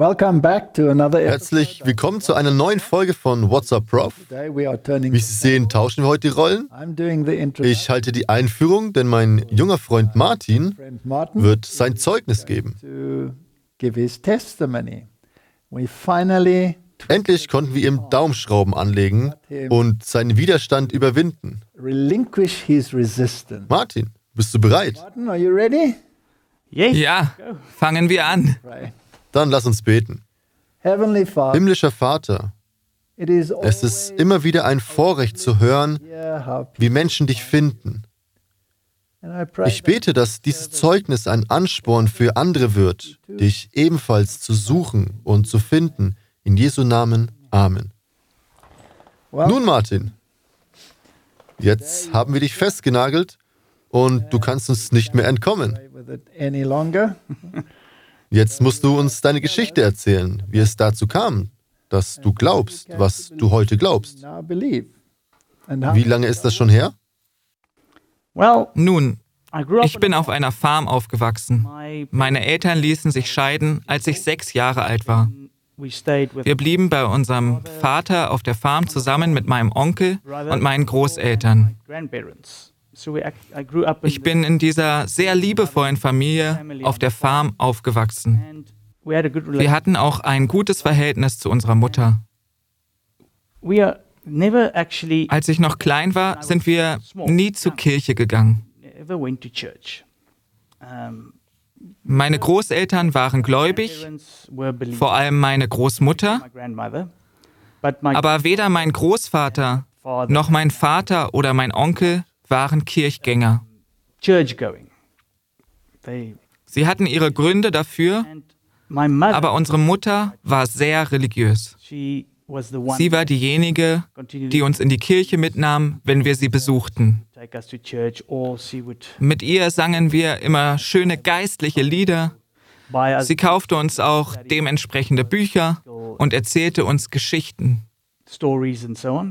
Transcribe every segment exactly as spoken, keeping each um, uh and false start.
Welcome back to another episode. Herzlich willkommen zu einer neuen Folge von What's Up, Prof. Today we are turning Wie Sie sehen, tauschen wir heute die Rollen. I'm doing the intro. Ich halte die Einführung, denn mein junger Freund Martin Friend Martin wird sein Zeugnis geben. to give his testimony. We finally Endlich konnten wir ihm Daumenschrauben anlegen und seinen Widerstand überwinden. relinquish his resistance. Martin, bist du bereit? Martin, are you ready? Ja, fangen wir an. Pray. Dann lass uns beten. Heavenly Father, Himmlischer Vater, it is es ist immer wieder ein Vorrecht zu hören, here how wie Menschen dich finden. and I pray Ich bete, dass dieses Zeugnis ein Ansporn für andere wird, dich ebenfalls zu suchen und zu finden. In Jesu Namen. Amen. well, Nun, Martin, jetzt haben wir dich festgenagelt und du kannst uns nicht mehr entkommen. play with it any longer. Jetzt musst du uns deine Geschichte erzählen, wie es dazu kam, dass du glaubst, was du heute glaubst. Now believe. And how Wie lange ist das schon her? Well, Nun, I grew up ich bin auf einer Farm aufgewachsen. My, Meine Eltern ließen sich scheiden, als ich sechs Jahre alt war. we stayed with Wir blieben bei unserem Vater auf der Farm zusammen mit meinem Onkel und meinen Großeltern. grandparents. So we, ac- I grew up in Ich bin in dieser sehr liebevollen Familie auf der Farm aufgewachsen. and we had a good Wir relationship. hatten auch ein gutes Verhältnis zu unserer Mutter. We are never actually Als ich noch klein war, sind wir nie zur Kirche gegangen. ever went to church. Um, Meine Großeltern waren gläubig, parents were believers. vor allem meine Großmutter, My grandmother, but my aber weder mein Großvater father noch mein Vater oder mein Onkel waren Kirchgänger. church going. They Sie hatten ihre Gründe dafür, and my mother, aber unsere Mutter war sehr religiös. she was the one Sie war diejenige, continued die uns in die Kirche mitnahm, wenn wir sie besuchten. to take us to church, or she would Mit ihr sangen wir immer schöne geistliche Lieder. buy us Sie kaufte uns auch dementsprechende Bücher und erzählte uns Geschichten. stories and so on.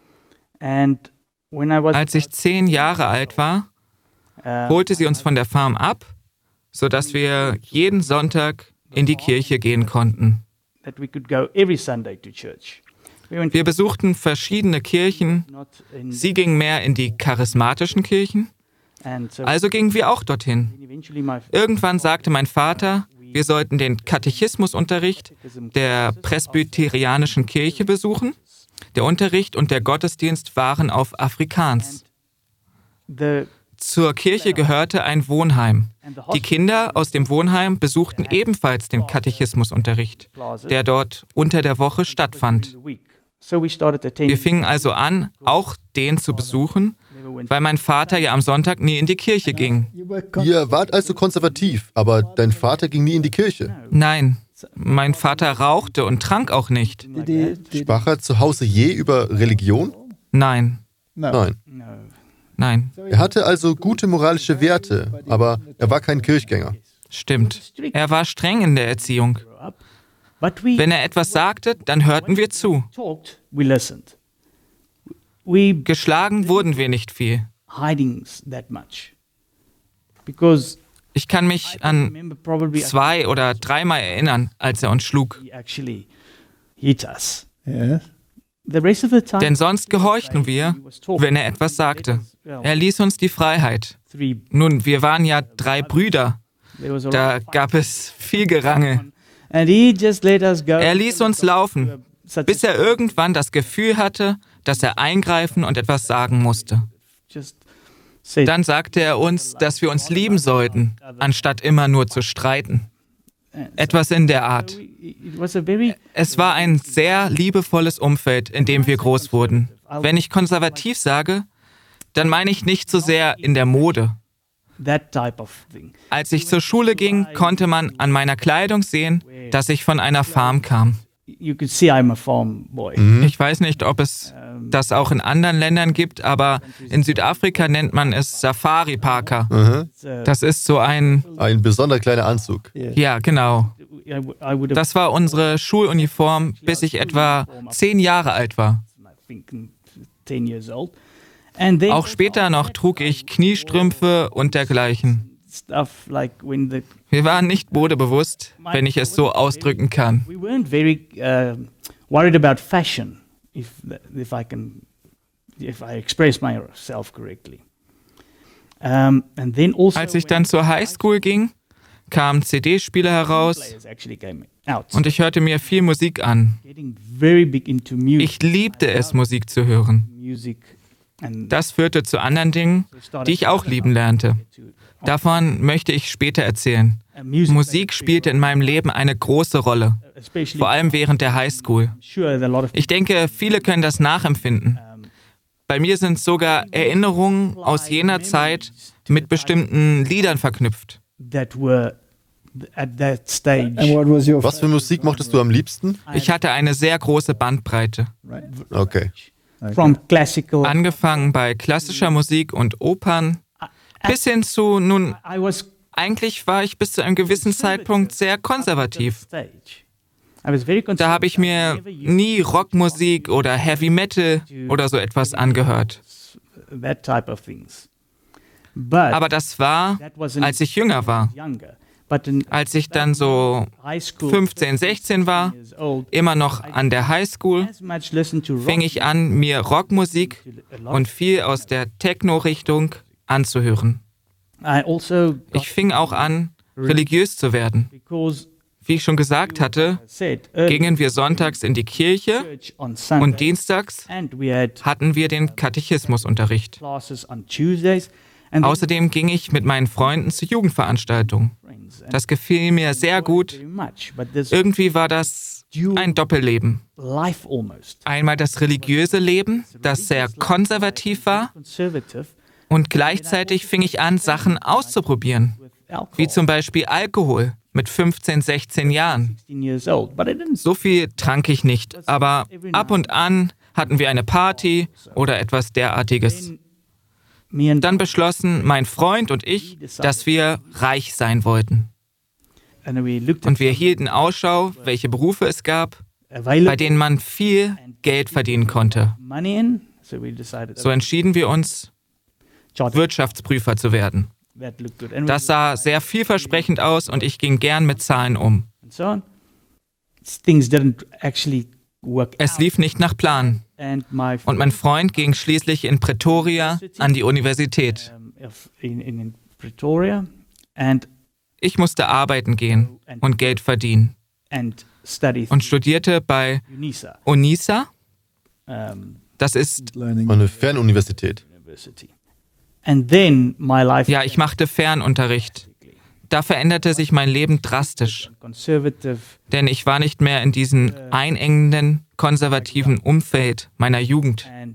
And when I was Als ich zehn Jahre alt war, uh, holte sie uns von der Farm ab, sodass wir jeden Sonntag in die Kirche gehen konnten. that we could go every Sunday to church. We went Wir besuchten verschiedene Kirchen. not in, Sie ging mehr in die charismatischen Kirchen, and so also gingen wir auch dorthin. eventually my Irgendwann sagte mein Vater, wir sollten den Katechismusunterricht der presbyterianischen Kirche besuchen. Der Unterricht und der Gottesdienst waren auf Afrikaans. the Zur Kirche gehörte ein Wohnheim. Die Kinder aus dem Wohnheim besuchten ebenfalls den Katechismusunterricht, der dort unter der Woche stattfand. week. So we started attending. Wir fingen also an, auch den zu besuchen, weil mein Vater ja am Sonntag nie in die Kirche ging. you were con- Ihr wart also konservativ, aber dein Vater ging nie in die Kirche. Nein, mein Vater rauchte und trank auch nicht. did he, did Sprach er zu Hause je über Religion? Nein, no. Nein. No. nein, Er hatte also gute moralische Werte, aber er war kein Kirchgänger. stimmt. Er war streng in der Erziehung. But we Wenn er etwas sagte, dann hörten wir zu. talked, we listened. We Geschlagen wurden wir nicht viel. hiding that much. Because Ich kann mich I an remember probably zwei oder dreimal erinnern, als er uns schlug. he actually hit us. Yes. The rest of the time Denn sonst gehorchten wir, wenn er etwas sagte. Er ließ uns die Freiheit. three Nun, wir waren ja drei Brüder. there was a Da lot of gab es viel Gerangel. and he just let us go. Er ließ uns laufen, Such bis er irgendwann das Gefühl hatte, dass er eingreifen und etwas sagen musste. just said Dann sagte er uns, dass wir uns lieben sollten, anstatt immer nur zu streiten. Etwas in der Art. it was a very Es war ein sehr liebevolles Umfeld, in dem wir groß wurden. Wenn ich konservativ sage, dann meine ich nicht so sehr in der Mode. that type of thing. Als ich zur Schule ging, konnte man an meiner Kleidung sehen, dass ich von einer Farm kam. You could see I'm a farm boy. Ich weiß nicht, ob es das auch in anderen Ländern gibt, aber in Südafrika nennt man es Safari-Parker. So Das ist so ein, Ein besonder kleiner Anzug. ja genau. I, w- I would have Das war unsere Schuluniform, bis ich etwa zehn Jahre alt war. I think ten years old. And then Auch später noch trug ich Kniestrümpfe und dergleichen. stuff like when the Wir waren nicht modebewusst, wenn ich es so ausdrücken kann. we weren't very uh, worried about fashion, if if I can, if I express myself correctly. Um, and then also Als ich dann zur Highschool ging, kamen C D-Spieler heraus players actually came out, und ich hörte mir viel Musik an. getting very big into music. Ich liebte es, Musik zu hören. music, and Das führte zu anderen Dingen, die ich auch lieben lernte. Davon möchte ich später erzählen. uh, music Musik spielte in meinem Leben eine große Rolle, especially vor allem während der Highschool. sure that a lot of Ich denke, viele können das nachempfinden. Bei mir sind sogar Erinnerungen aus jener Zeit mit bestimmten Liedern verknüpft. that were at that stage. And what was your Was für Musik mochtest du am liebsten? Ich hatte eine sehr große Bandbreite. Okay. From classical, Angefangen bei klassischer Musik und Opern bis hin zu, nun, I was eigentlich war ich bis zu einem gewissen Zeitpunkt sehr konservativ. stage. I was very Da habe ich mir never used nie Rockmusik oder Heavy Metal oder so etwas angehört. that type of things. But Aber das war, that wasn't als ich jünger war. younger. But in Als ich dann so high school, fünfzehn, sechzehn war, years old, immer noch an der Highschool, as much listen to rock fing ich an, mir Rockmusik und viel aus der Techno-Richtung anzuhören. I also got Ich fing auch an, religiös zu werden. because Wie ich schon gesagt hatte, I said earlier, gingen wir sonntags in die Kirche church on Sunday, und dienstags and we had hatten wir den Katechismusunterricht. classes on Tuesdays, and then Außerdem ging ich mit meinen Freunden zu Jugendveranstaltungen. friends. And Das gefiel mir sehr gut. very much, but this Irgendwie war das ein Doppelleben. life almost Einmal das religiöse Leben, das sehr konservativ war, conservative und gleichzeitig fing ich an, Sachen auszuprobieren, with alcohol. wie zum Beispiel Alkohol mit fünfzehn, sechzehn Jahren. sixteen years old, but I didn't. So viel trank ich nicht, aber ab und an hatten wir eine Party oder etwas derartiges. Me and Dann beschlossen mein Freund und ich, dass wir reich sein wollten. and we looked Und at wir hielten Ausschau, welche Berufe es gab, available bei denen man viel Geld verdienen konnte. money in. So we decided So entschieden wir uns, chartered. Wirtschaftsprüfer zu werden. That looked good. And, Das sah sehr vielversprechend aus und ich ging gern mit Zahlen um. and so on. Things didn't actually work Es out. lief nicht nach Plan. And my Und mein Freund ging schließlich in Pretoria an die Universität. um, of- in, in, in Pretoria and Ich musste arbeiten gehen und Geld verdienen and study und studierte bei UNISA UNISA. um, Das ist, learning? Eine Fernuniversität. university. And then my life ja, ich machte Fernunterricht. Da veränderte sich mein Leben drastisch, conservative denn ich war nicht mehr in diesem einengenden, konservativen Umfeld meiner Jugend. and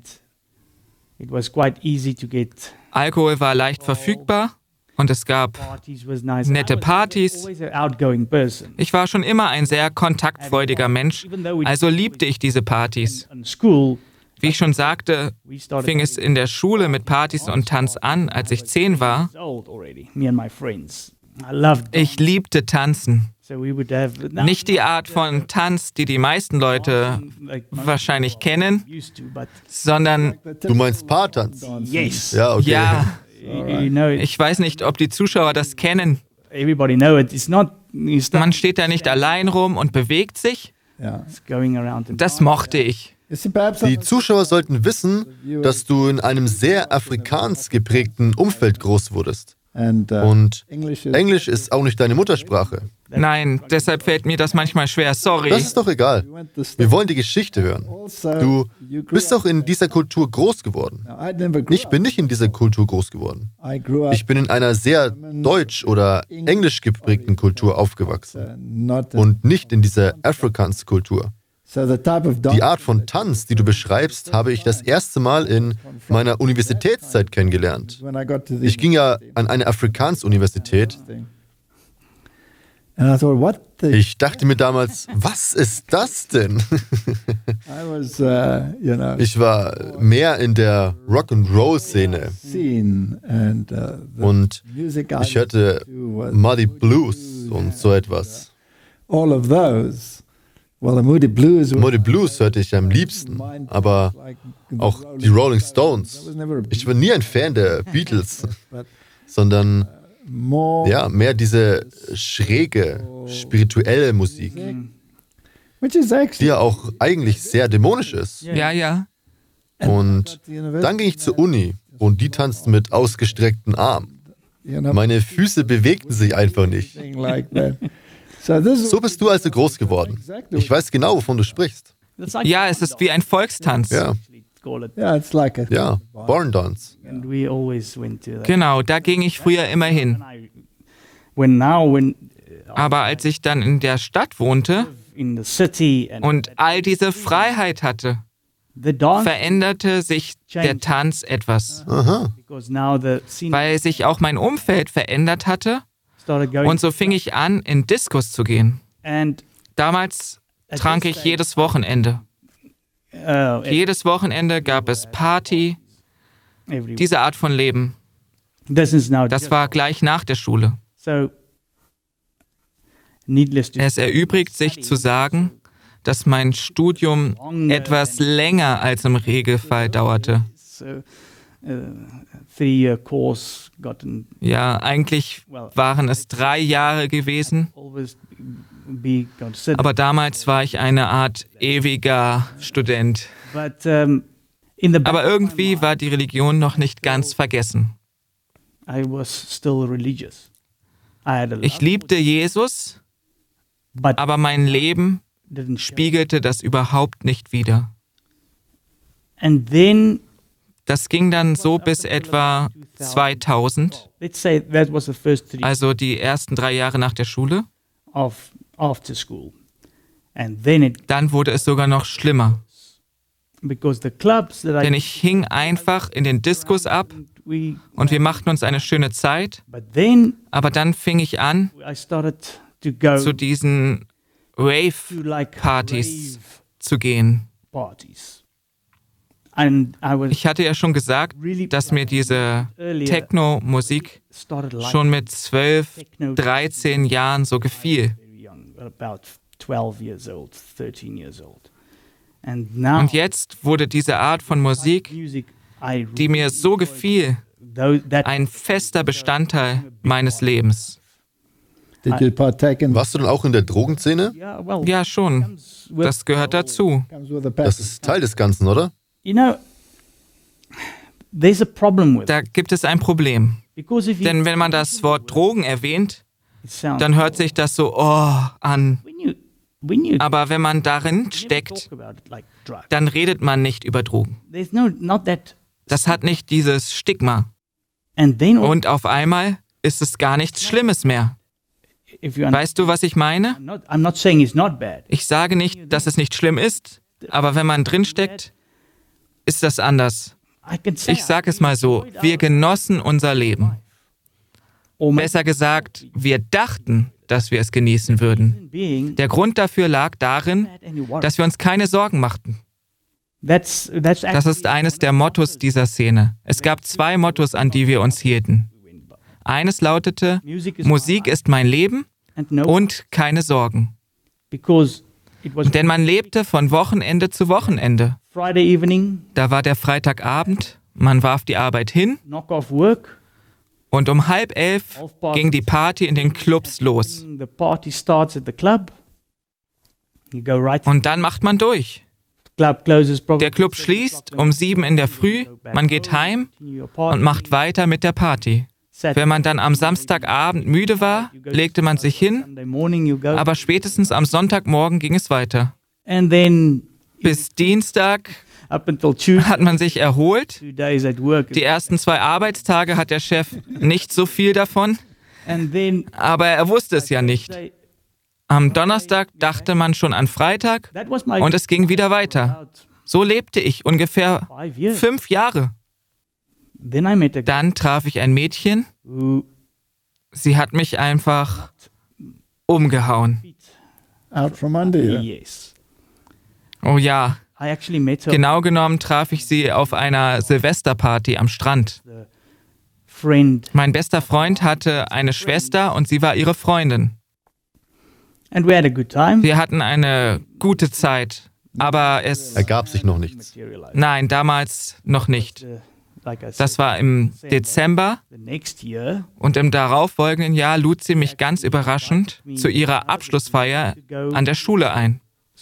it was quite easy to get Alkohol war leicht verfügbar und es gab parties was nice. nette I was Partys. always an outgoing person. Ich war schon immer ein sehr kontaktfreudiger Mensch, also liebte ich diese Partys. In school, Wie ich schon sagte, we started fing es in der Schule mit Partys und Tanz an, als ich zehn war. years old already. Me and my friends. I loved Ich liebte Tanzen. so we would have Nicht die Art von Tanz, die die meisten Leute like wahrscheinlich kennen, used to, but sondern, Du meinst Paartanz? yes, Ja, okay. ja, you, you know, it, ich weiß nicht, ob die Zuschauer das kennen. everybody know it. It's not it's not Man steht da nicht allein rum und bewegt sich. Yeah. going around. And Das mochte ich. You see, perhaps Die Zuschauer sollten wissen, dass du in einem sehr afrikans geprägten Umfeld groß wurdest. and uh, Und English is Englisch ist auch nicht deine Muttersprache. Nein, deshalb fällt mir das manchmal schwer, sorry. Das ist doch egal. we went to study. Wir wollen die Geschichte hören. Also, Du you grew bist up auch in dieser Kultur groß geworden. Now, I never grew Ich bin nicht in dieser Kultur groß geworden. up. I grew up Ich bin in einer sehr deutsch- oder englisch geprägten Kultur aufgewachsen uh, not a- und nicht in dieser Afrikaans-Kultur. so the type of Die Art von Tanz, die du beschreibst, habe ich das erste Mal in meiner Universitätszeit kennengelernt. when I got to the Ich ging ja an eine Afrikaans-Universität. thing. And I thought, what the Ich dachte mir damals, was ist das denn? I was, uh, you know, Ich war mehr in der Rock'n'Roll-Szene scene and uh, the und music I ich hörte listened to was Muddy Blues und so etwas. all of those. Well, the Moody Blues. was- Muddy Blues hörte ich am liebsten, aber like auch the die Rolling I Stones. was never a Ich war nie ein Fan der Beatles, but sondern more, Ja, mehr diese schräge, spirituelle Musik, which is die actually ja auch eigentlich sehr dämonisch ist. Ja, ja. Und dann ging ich zur Uni und die tanzten mit ausgestreckten Armen. you know, Meine Füße bewegten sich einfach nicht. thing like that. So this is So bist du also groß geworden. Ich weiß genau, wovon du sprichst. That's like Ja, es ist wie ein Volkstanz. Ja, call it. yeah, it's like a ja, Barn Dance. And we always went to that. Genau, da ging ich früher immer hin. When I- When now, when Aber als ich dann in der Stadt wohnte in the city and und all diese Freiheit hatte, the dance, veränderte sich der Tanz etwas, Aha. because now the scene weil sich auch mein Umfeld verändert hatte started going. und so fing ich an, in Diskos zu gehen. and Damals trank ich jedes Wochenende. uh, Jedes Wochenende gab es Party, every diese Art von Leben. this is now Das just- war gleich nach der Schule. so needless to Es erübrigt sich zu sagen, dass mein Studium etwas länger als im Regelfall dauerte. so uh, three-year course gotten Ja, eigentlich waren es drei Jahre gewesen, always be considered. aber damals war ich eine Art ewiger Student. But um, in the back Aber of my irgendwie mind, war die Religion noch nicht ganz vergessen. I was still religious. I had a Ich love, liebte Jesus, but aber mein Leben didn't show. spiegelte das überhaupt nicht wider. And then Das ging dann so bis etwa zweitausend, let's say that was the first three also die ersten drei Jahre nach der Schule. of after school, and then it Dann wurde es sogar noch schlimmer, because the clubs that I denn ich hing einfach in den Diskos ab we und wir machten uns eine schöne Zeit, but then aber dann fing ich an, I started to go zu diesen to Rave-Partys like rave zu gehen. parties, and I was Ich hatte ja schon gesagt, really dass mir diese Techno-Musik started like schon mit zwölf, techno dreizehn Jahren so gefiel. very young, about twelve years old, thirteen years old, and now Und jetzt wurde diese Art von Musik, music I die mir so gefiel, though that ein fester Bestandteil meines Lebens. did you partake in Warst du dann auch in der Drogenszene? yeah well Ja, schon. comes with- Das gehört dazu. comes with a Das package? ist Teil des Ganzen, oder? you know there's a problem with it Da gibt es ein Problem. because if you Denn wenn man das Wort Drogen erwähnt, it sounds dann hört sich das so oh an. when you when you Aber wenn man darin you never steckt, talk about it like drugs, dann redet man nicht über Drogen. there's no not that, Das hat nicht dieses Stigma. and then also, Und auf einmal ist es gar nichts Schlimmes mehr. if you Weißt du, was ich meine? I'm not, I'm not saying it's not bad. Ich sage nicht, dass es nicht schlimm ist, aber wenn man drinsteckt, ist das anders. I can say Ich sage es mal so, wir genossen unser Leben. or my Besser gesagt, wir dachten, dass wir es genießen würden. being Der Grund dafür lag darin, had any worry. dass wir uns keine Sorgen machten. That's that's Das actually ist eines der Mottos dieser Szene. Es gab zwei Mottos, an die wir uns hielten. Eines lautete, music is Musik ist mein Leben and no und keine Sorgen. because it was Denn man lebte von Wochenende zu Wochenende. Friday evening, Da war der Freitagabend, man warf die Arbeit hin knock off work, und um halb elf ging die Party in den Clubs los. the party starts at the club. You go right. Und dann macht man durch. Club closes probably Der Club schließt um sieben in der Früh, man geht heim und macht weiter mit der Party. Wenn man dann am Samstagabend müde war, legte man sich hin, Sunday morning you go, aber spätestens am Sonntagmorgen ging es weiter. and then Bis Dienstag up until Tuesday, hat man sich erholt. two days at work, Die ersten zwei Arbeitstage hat der Chef nicht so viel davon, and then aber er wusste es ja nicht. Am Donnerstag dachte man schon an Freitag that was my und es ging wieder weiter. about So lebte ich ungefähr five years. fünf Jahre. Then I met a guy Dann traf ich ein Mädchen, who sie hat mich einfach umgehauen. out from under you. yes, Oh ja, I actually met her genau genommen traf ich sie auf einer Silvesterparty am Strand. friend, Mein bester Freund hatte eine Schwester und sie war ihre Freundin. and we had a good time. Wir hatten eine gute Zeit, aber es... Ergab sich noch nichts. Materialized. Nein, damals noch nicht. Uh, Das war im Dezember und im darauffolgenden Jahr lud sie mich ganz überraschend zu ihrer Abschlussfeier an der Schule ein.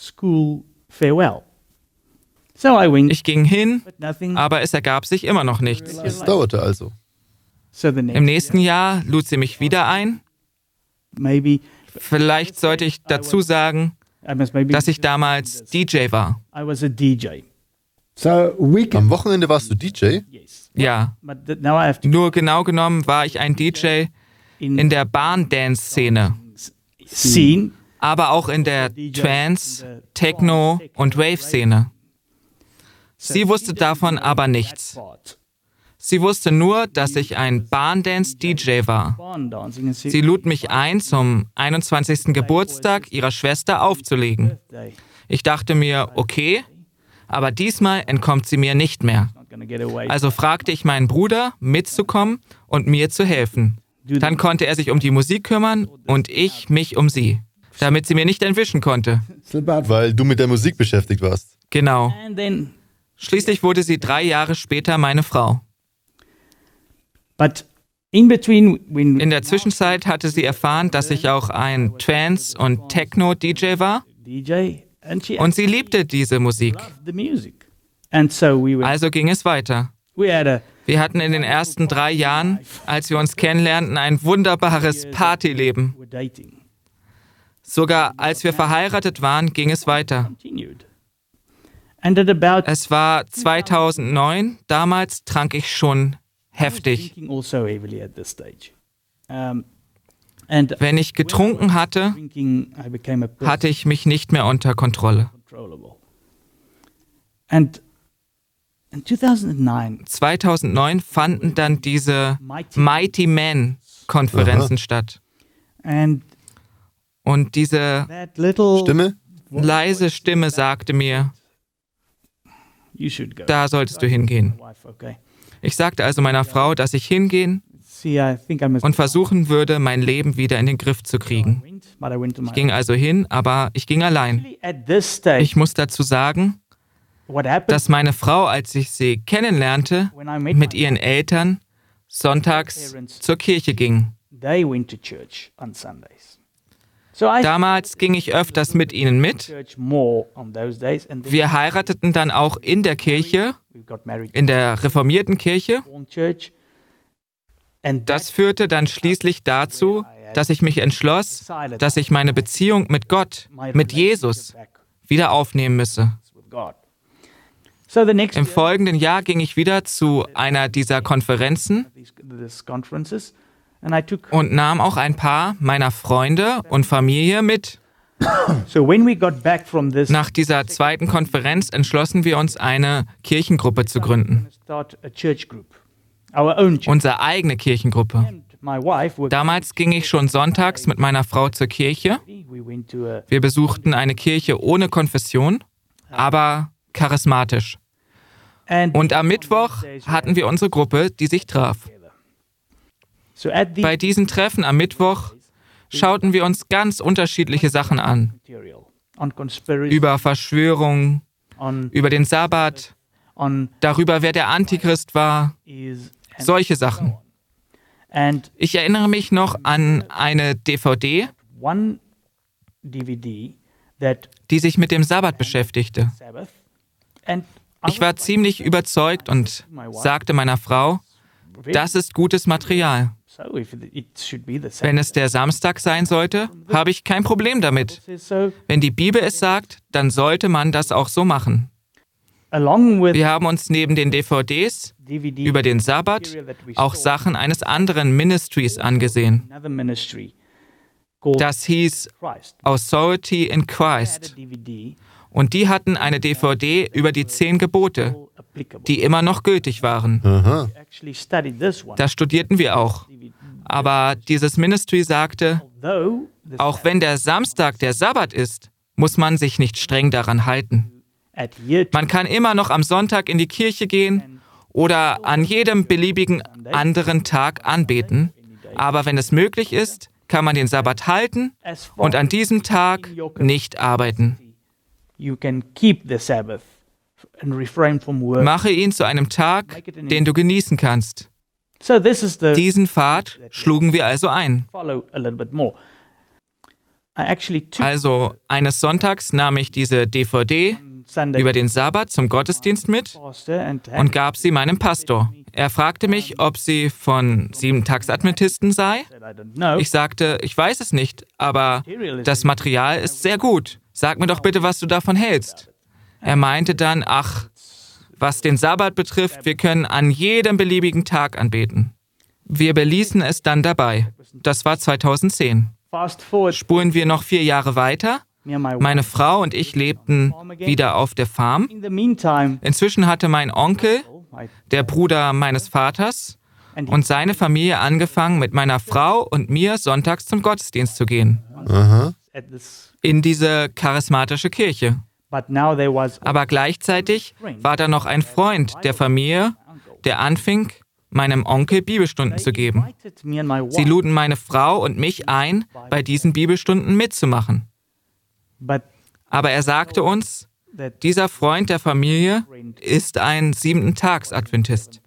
Ich ging hin, aber es ergab sich immer noch nichts. Es dauerte also. Im nächsten Jahr lud sie mich wieder ein. Vielleicht sollte ich dazu sagen, dass ich damals D J war. So we can Am Wochenende warst du D J? Ja, nur genau genommen war ich ein D J in der Barn-Dance-Szene, aber auch in der Trance-, Techno- und Wave-Szene. Sie wusste davon aber nichts. Sie wusste nur, dass ich ein Barn-Dance-D J war. Sie lud mich ein, zum einundzwanzigsten Geburtstag ihrer Schwester aufzulegen. Ich dachte mir, okay, aber diesmal entkommt sie mir nicht mehr. Also fragte ich meinen Bruder, mitzukommen und mir zu helfen. Dann konnte er sich um die Musik kümmern und ich mich um sie, damit sie mir nicht entwischen konnte. Weil du mit der Musik beschäftigt warst. Genau. Schließlich wurde sie drei Jahre später meine Frau. In der Zwischenzeit hatte sie erfahren, dass ich auch ein Trance- und Techno-D J war. Und sie liebte diese Musik. Also ging es weiter. Wir hatten in den ersten drei Jahren, als wir uns kennenlernten, ein wunderbares Partyleben. Sogar als wir verheiratet waren, ging es weiter. Es war zweitausendneun, damals trank ich schon heftig. Wenn ich getrunken hatte, hatte ich mich nicht mehr unter Kontrolle. zweitausendneun fanden dann diese Mighty Men-Konferenzen statt. Und diese Stimme? leise Stimme sagte mir, da solltest du hingehen. Ich sagte also meiner Frau, dass ich hingehen und versuchen würde, mein Leben wieder in den Griff zu kriegen. Ich ging also hin, aber ich ging allein. Ich muss dazu sagen, dass meine Frau, als ich sie kennenlernte, mit ihren Eltern sonntags zur Kirche ging. Damals ging ich öfters mit ihnen mit. Wir heirateten dann auch in der Kirche, in der reformierten Kirche. Das führte dann schließlich dazu, dass ich mich entschloss, dass ich meine Beziehung mit Gott, mit Jesus, wieder aufnehmen müsse. Im folgenden Jahr ging ich wieder zu einer dieser Konferenzen und nahm auch ein paar meiner Freunde und Familie mit. Nach dieser zweiten Konferenz entschlossen wir uns, eine Kirchengruppe zu gründen. Unsere eigene Kirchengruppe. Damals ging ich schon sonntags mit meiner Frau zur Kirche. Wir besuchten eine Kirche ohne Konfession, aber charismatisch. Und am Mittwoch hatten wir unsere Gruppe, die sich traf. Bei diesen Treffen am Mittwoch schauten wir uns ganz unterschiedliche Sachen an. Über Verschwörung, über den Sabbat, darüber, wer der Antichrist war, solche Sachen. Ich erinnere mich noch an eine D V D, die sich mit dem Sabbat beschäftigte. Ich war ziemlich überzeugt und sagte meiner Frau, das ist gutes Material. Wenn es der Samstag sein sollte, habe ich kein Problem damit. Wenn die Bibel es sagt, dann sollte man das auch so machen. Wir haben uns neben den D V Ds über den Sabbat auch Sachen eines anderen Ministries angesehen. Das hieß Authority in Christ. Und die hatten eine D V D über die zehn Gebote, die immer noch gültig waren. Aha. Das studierten wir auch. Aber dieses Ministry sagte, auch wenn der Samstag der Sabbat ist, muss man sich nicht streng daran halten. Man kann immer noch am Sonntag in die Kirche gehen oder an jedem beliebigen anderen Tag anbeten. Aber wenn es möglich ist, kann man den Sabbat halten und an diesem Tag nicht arbeiten. Mache ihn zu einem Tag, den du genießen kannst. Diesen Pfad schlugen wir also ein. Also eines Sonntags nahm ich diese D V D über den Sabbat zum Gottesdienst mit und gab sie meinem Pastor. Er fragte mich, ob sie von Sieben-Tags-Adventisten sei. Ich sagte, ich weiß es nicht, aber das Material ist sehr gut. Sag mir doch bitte, was du davon hältst. Er meinte dann, ach, was den Sabbat betrifft, wir können an jedem beliebigen Tag anbeten. Wir beließen es dann dabei. Das war zweitausendzehn. Spulen wir noch vier Jahre weiter. Meine Frau und ich lebten wieder auf der Farm. Inzwischen hatte mein Onkel, der Bruder meines Vaters, und seine Familie angefangen, mit meiner Frau und mir sonntags zum Gottesdienst zu gehen. Aha. In diese charismatische Kirche. Aber gleichzeitig war da noch ein Freund der Familie, der anfing, meinem Onkel Bibelstunden zu geben. Sie luden meine Frau und mich ein, bei diesen Bibelstunden mitzumachen. Aber er sagte uns, dieser Freund der Familie ist ein Siebenten-Tags-Adventist.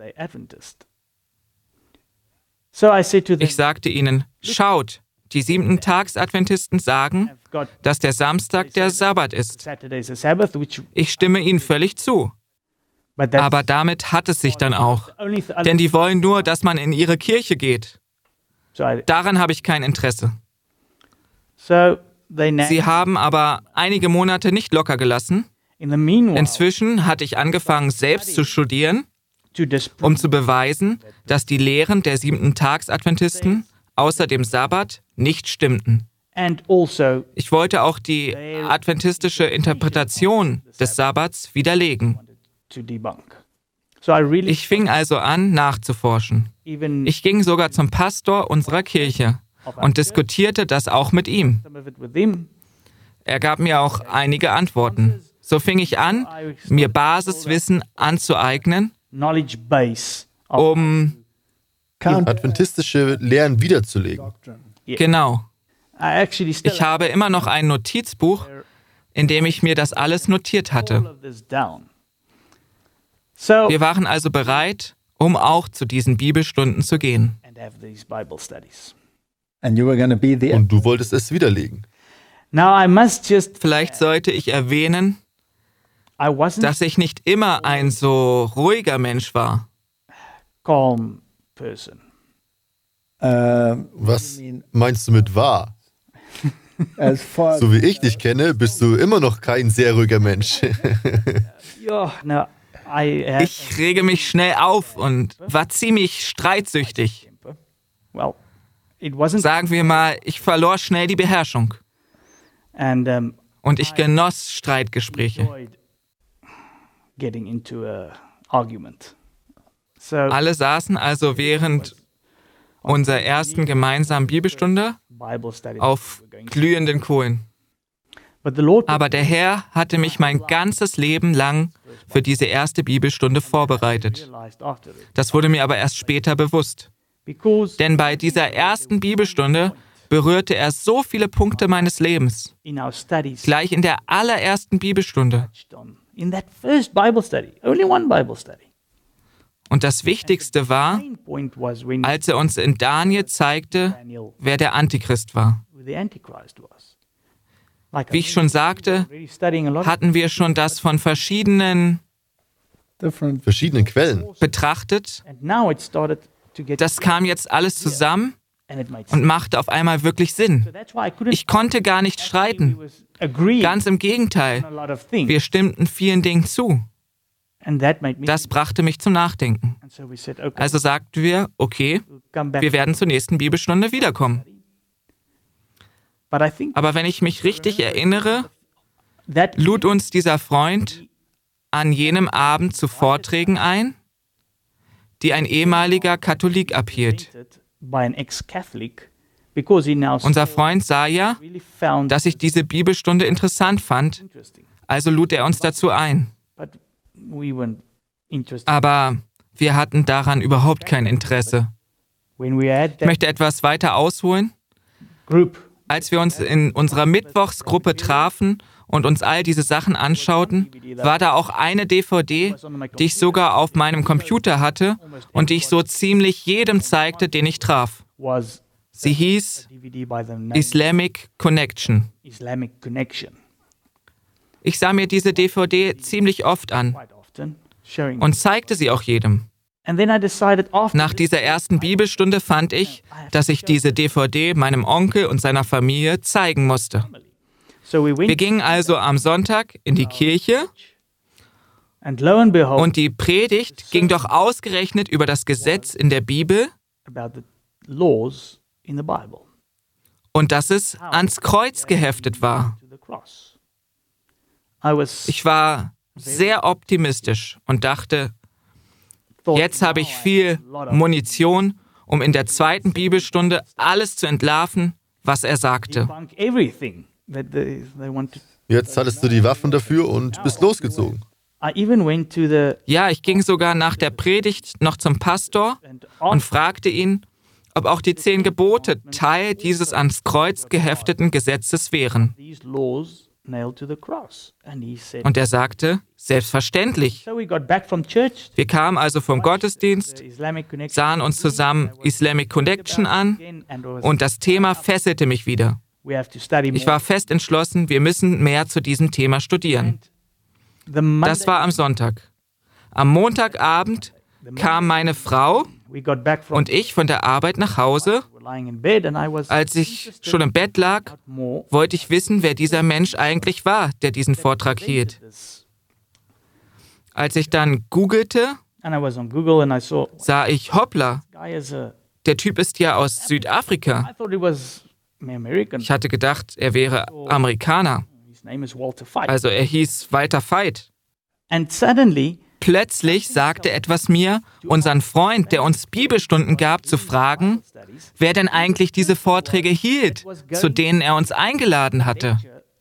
Ich sagte ihnen, schaut, die Siebenten-Tags-Adventisten sagen, dass der Samstag der Sabbat ist. Ich stimme ihnen völlig zu. Aber damit hat es sich dann auch. Denn die wollen nur, dass man in ihre Kirche geht. Daran habe ich kein Interesse. Sie haben aber einige Monate nicht locker gelassen. Inzwischen hatte ich angefangen, selbst zu studieren, um zu beweisen, dass die Lehren der Siebenten-Tags-Adventisten außer dem Sabbat nicht stimmten. Ich wollte auch die adventistische Interpretation des Sabbats widerlegen. Ich fing also an, nachzuforschen. Ich ging sogar zum Pastor unserer Kirche und diskutierte das auch mit ihm. Er gab mir auch einige Antworten. So fing ich an, mir Basiswissen anzueignen, um adventistische Lehren wiederzulegen. Genau. Ich habe immer noch ein Notizbuch, in dem ich mir das alles notiert hatte. Wir waren also bereit, um auch zu diesen Bibelstunden zu gehen. And you were going to be the Und du wolltest es widerlegen. Vielleicht sollte ich erwähnen, dass ich nicht immer ein so ruhiger Mensch war. calm person. Uh, Was meinst du mit wahr? as far So wie ich dich kenne, bist du immer noch kein sehr ruhiger Mensch. Yeah, no, I had Ich rege mich schnell auf und war ziemlich streitsüchtig. well, it wasn't Sagen wir mal, ich verlor schnell die Beherrschung. and um, Und ich genoss Streitgespräche. enjoyed getting into a argument. So Alle saßen also während unserer ersten gemeinsamen Bibelstunde Bible study. auf glühenden Kohlen. But the Lord Aber der Herr hatte mich mein ganzes Leben lang für diese erste Bibelstunde vorbereitet. realized after it, Das wurde mir aber erst später bewusst. because Denn bei dieser ersten Bibelstunde berührte er so viele Punkte meines Lebens. in our studies Gleich in der allerersten Bibelstunde. touched on in that first Bible study, only one Bible study. Und das Wichtigste war, Main point was when als er uns in Daniel zeigte, Daniel wer der Antichrist war. who the Antichrist was. Like Wie ich schon sagte, really studying a lot. hatten wir schon das von verschiedenen different. Verschiedene Quellen. betrachtet. And now it started to get Das kam jetzt alles zusammen and it made und sense. machte auf einmal wirklich Sinn. So that's why I couldn't Ich konnte gar nicht we streiten. was agreeing Ganz im on Gegenteil. a lot of things. Wir stimmten vielen Dingen zu. And that made me Das brachte mich zum Nachdenken. and so we said, okay, Also sagten wir, okay, we'll come back. wir werden zur nächsten Bibelstunde wiederkommen. But I think Aber wenn ich mich richtig erinnere, that lud uns dieser Freund an jenem Abend zu Vorträgen ein, die ein ehemaliger Katholik abhielt. by an ex-Catholic because he now Unser Freund sah ja, really found dass ich diese Bibelstunde interessant fand, interesting. also lud er uns dazu ein. But we weren't interested. Aber wir hatten daran überhaupt kein Interesse. When we had Ich that möchte etwas weiter ausholen. group, Als wir uns in unserer Mittwochsgruppe trafen, und uns all diese Sachen anschauten, war da auch eine D V D, die ich sogar auf meinem Computer hatte und die ich so ziemlich jedem zeigte, den ich traf. Sie hieß Islamic Connection. Ich sah mir diese D V D ziemlich oft an und zeigte sie auch jedem. Nach dieser ersten Bibelstunde fand ich, dass ich diese D V D meinem Onkel und seiner Familie zeigen musste. Wir gingen also am Sonntag in die Kirche und die Predigt ging doch ausgerechnet über das Gesetz in der Bibel und dass es ans Kreuz geheftet war. Ich war sehr optimistisch und dachte, jetzt habe ich viel Munition, um in der zweiten Bibelstunde alles zu entlarven, was er sagte. Jetzt hattest du die Waffen dafür und bist losgezogen. Ja, ich ging sogar nach der Predigt noch zum Pastor und fragte ihn, ob auch die zehn Gebote Teil dieses ans Kreuz gehefteten Gesetzes wären. Und er sagte, selbstverständlich. Wir kamen also vom Gottesdienst, sahen uns zusammen Islamic Connection an und das Thema fesselte mich wieder. Ich war fest entschlossen, wir müssen mehr zu diesem Thema studieren. Das war am Sonntag. Am Montagabend kam meine Frau und ich von der Arbeit nach Hause. Als ich schon im Bett lag, wollte ich wissen, wer dieser Mensch eigentlich war, der diesen Vortrag hielt. Als ich dann googelte, sah ich, hoppla, der Typ ist ja aus Südafrika. Ich hatte gedacht, er wäre Amerikaner. Also er hieß Walter Veit. Plötzlich sagte etwas mir, unseren Freund, der uns Bibelstunden gab, zu fragen, wer denn eigentlich diese Vorträge hielt, zu denen er uns eingeladen hatte.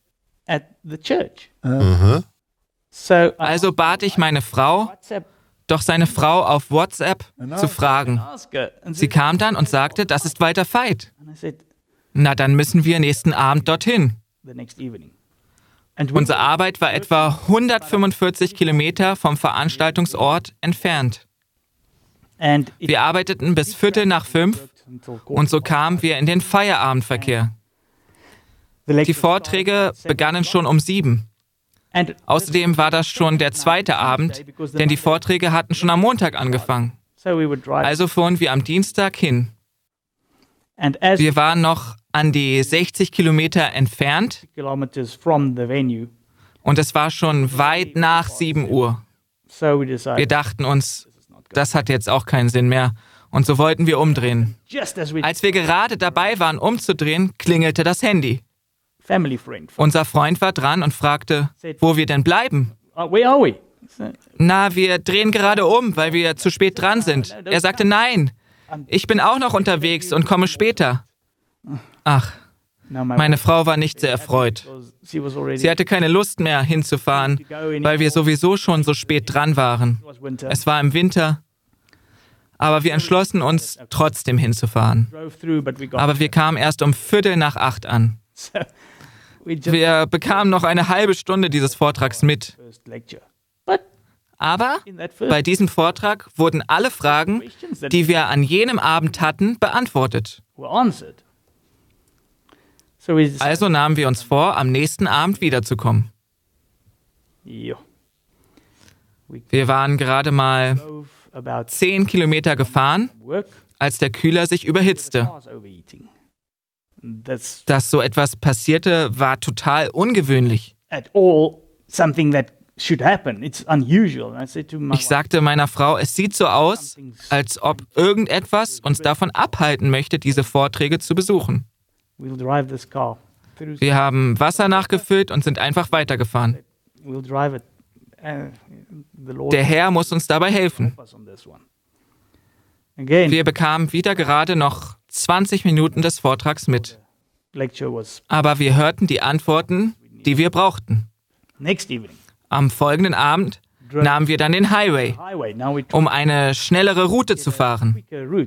Mhm. Also bat ich meine Frau, doch seine Frau auf WhatsApp zu fragen. Sie kam dann und sagte, das ist Walter Veit. Na, dann müssen wir nächsten Abend dorthin. Unsere Arbeit war etwa hundertfünfundvierzig Kilometer vom Veranstaltungsort entfernt. Wir arbeiteten bis Viertel nach fünf und so kamen wir in den Feierabendverkehr. Die Vorträge begannen schon um sieben. Außerdem war das schon der zweite Abend, denn die Vorträge hatten schon am Montag angefangen. Also fuhren wir am Dienstag hin. Wir waren noch an die sechzig Kilometer entfernt und es war schon weit nach sieben Uhr. Wir dachten uns, das hat jetzt auch keinen Sinn mehr und so wollten wir umdrehen. Als wir gerade dabei waren, umzudrehen, klingelte das Handy. Unser Freund war dran und fragte, wo wir denn bleiben. Na, wir drehen gerade um, weil wir zu spät dran sind. Er sagte, nein, ich bin auch noch unterwegs und komme später. Ach, meine Frau war nicht sehr erfreut. Sie hatte keine Lust mehr hinzufahren, weil wir sowieso schon so spät dran waren. Es war im Winter, aber wir entschlossen uns, trotzdem hinzufahren. Aber wir kamen erst um Viertel nach acht an. Wir bekamen noch eine halbe Stunde dieses Vortrags mit. Aber bei diesem Vortrag wurden alle Fragen, die wir an jenem Abend hatten, beantwortet. Also nahmen wir uns vor, am nächsten Abend wiederzukommen. Wir waren gerade mal zehn Kilometer gefahren, als der Kühler sich überhitzte. Dass so etwas passierte, war total ungewöhnlich. Ich sagte meiner Frau, es sieht so aus, als ob irgendetwas uns davon abhalten möchte, diese Vorträge zu besuchen. Wir haben Wasser nachgefüllt und sind einfach weitergefahren. Der Herr muss uns dabei helfen. Wir bekamen wieder gerade noch zwanzig Minuten des Vortrags mit. Aber wir hörten die Antworten, die wir brauchten. Am folgenden Abend nahmen wir dann den Highway, um eine schnellere Route zu fahren.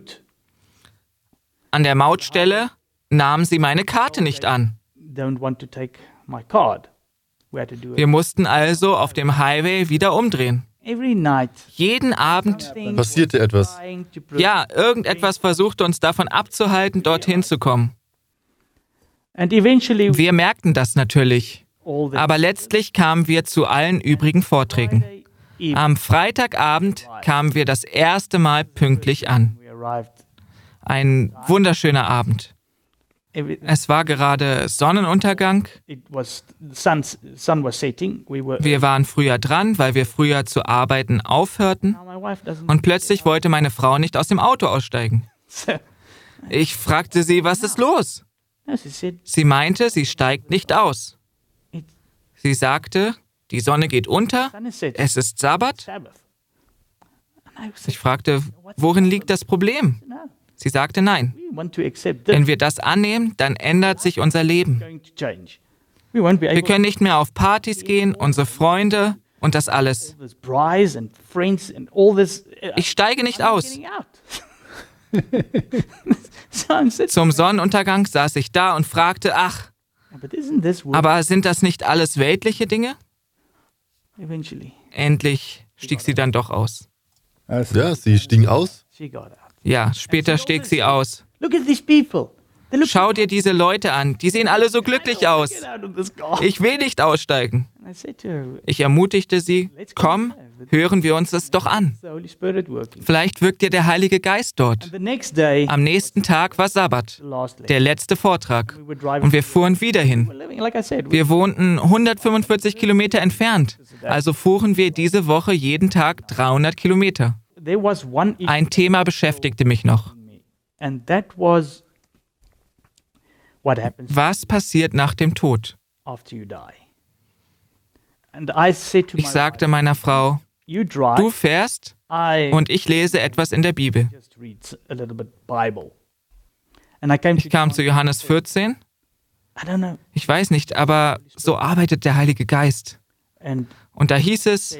An der Mautstelle nahmen sie meine Karte nicht an. Wir mussten also auf dem Highway wieder umdrehen. Jeden Abend passierte etwas. Ja, irgendetwas versuchte uns davon abzuhalten, dorthin zu kommen. Wir merkten das natürlich, aber letztlich kamen wir zu allen übrigen Vorträgen. Am Freitagabend kamen wir das erste Mal pünktlich an. Ein wunderschöner Abend. Es war gerade Sonnenuntergang. Wir waren früher dran, weil wir früher zu arbeiten aufhörten. Und plötzlich wollte meine Frau nicht aus dem Auto aussteigen. Ich fragte sie, was ist los? Sie meinte, sie steigt nicht aus. Sie sagte, die Sonne geht unter, es ist Sabbat. Ich fragte, worin liegt das Problem? Sie sagte nein. Wenn wir das annehmen, dann ändert sich unser Leben. Wir können nicht mehr auf Partys gehen, unsere Freunde und das alles. Ich steige nicht aus. Zum Sonnenuntergang saß ich da und fragte, ach, aber sind das nicht alles weltliche Dinge? Endlich stieg sie dann doch aus. Ja, sie stiegen aus. Ja, später stieg sie aus. Schau dir diese Leute an, die sehen alle so glücklich aus. Ich will nicht aussteigen. Ich ermutigte sie, komm, hören wir uns das doch an. Vielleicht wirkt dir der Heilige Geist dort. Am nächsten Tag war Sabbat, der letzte Vortrag. Und wir fuhren wieder hin. Wir wohnten hundertfünfundvierzig Kilometer entfernt, also fuhren wir diese Woche jeden Tag dreihundert Kilometer. Ein Thema beschäftigte mich noch. Was passiert nach dem Tod? Ich sagte meiner Frau, du fährst und ich lese etwas in der Bibel. Ich kam zu Johannes vierzehn. Ich weiß nicht, aber so arbeitet der Heilige Geist. Und da hieß es,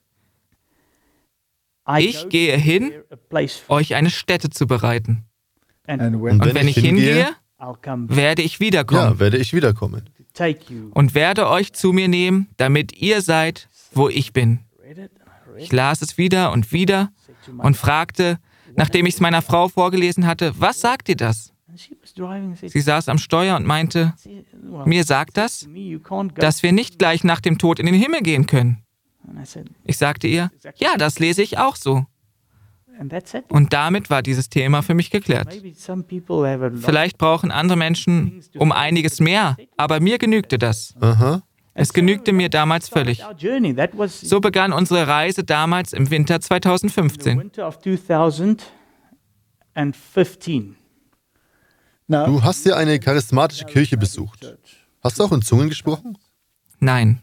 ich gehe hin, euch eine Stätte zu bereiten. Und wenn ich hingehe, werde ich wiederkommen. Ja, werde ich wiederkommen. Und werde euch zu mir nehmen, damit ihr seid, wo ich bin. Ich las es wieder und wieder und fragte, nachdem ich es meiner Frau vorgelesen hatte, was sagt dir das? Sie saß am Steuer und meinte, mir sagt das, dass wir nicht gleich nach dem Tod in den Himmel gehen können. Ich sagte ihr, ja, das lese ich auch so. Und damit war dieses Thema für mich geklärt. Vielleicht brauchen andere Menschen um einiges mehr, aber mir genügte das. Aha. Es genügte mir damals völlig. So begann unsere Reise damals im Winter zweitausendfünfzehn. Du hast ja eine charismatische Kirche besucht. Hast du auch in Zungen gesprochen? Nein.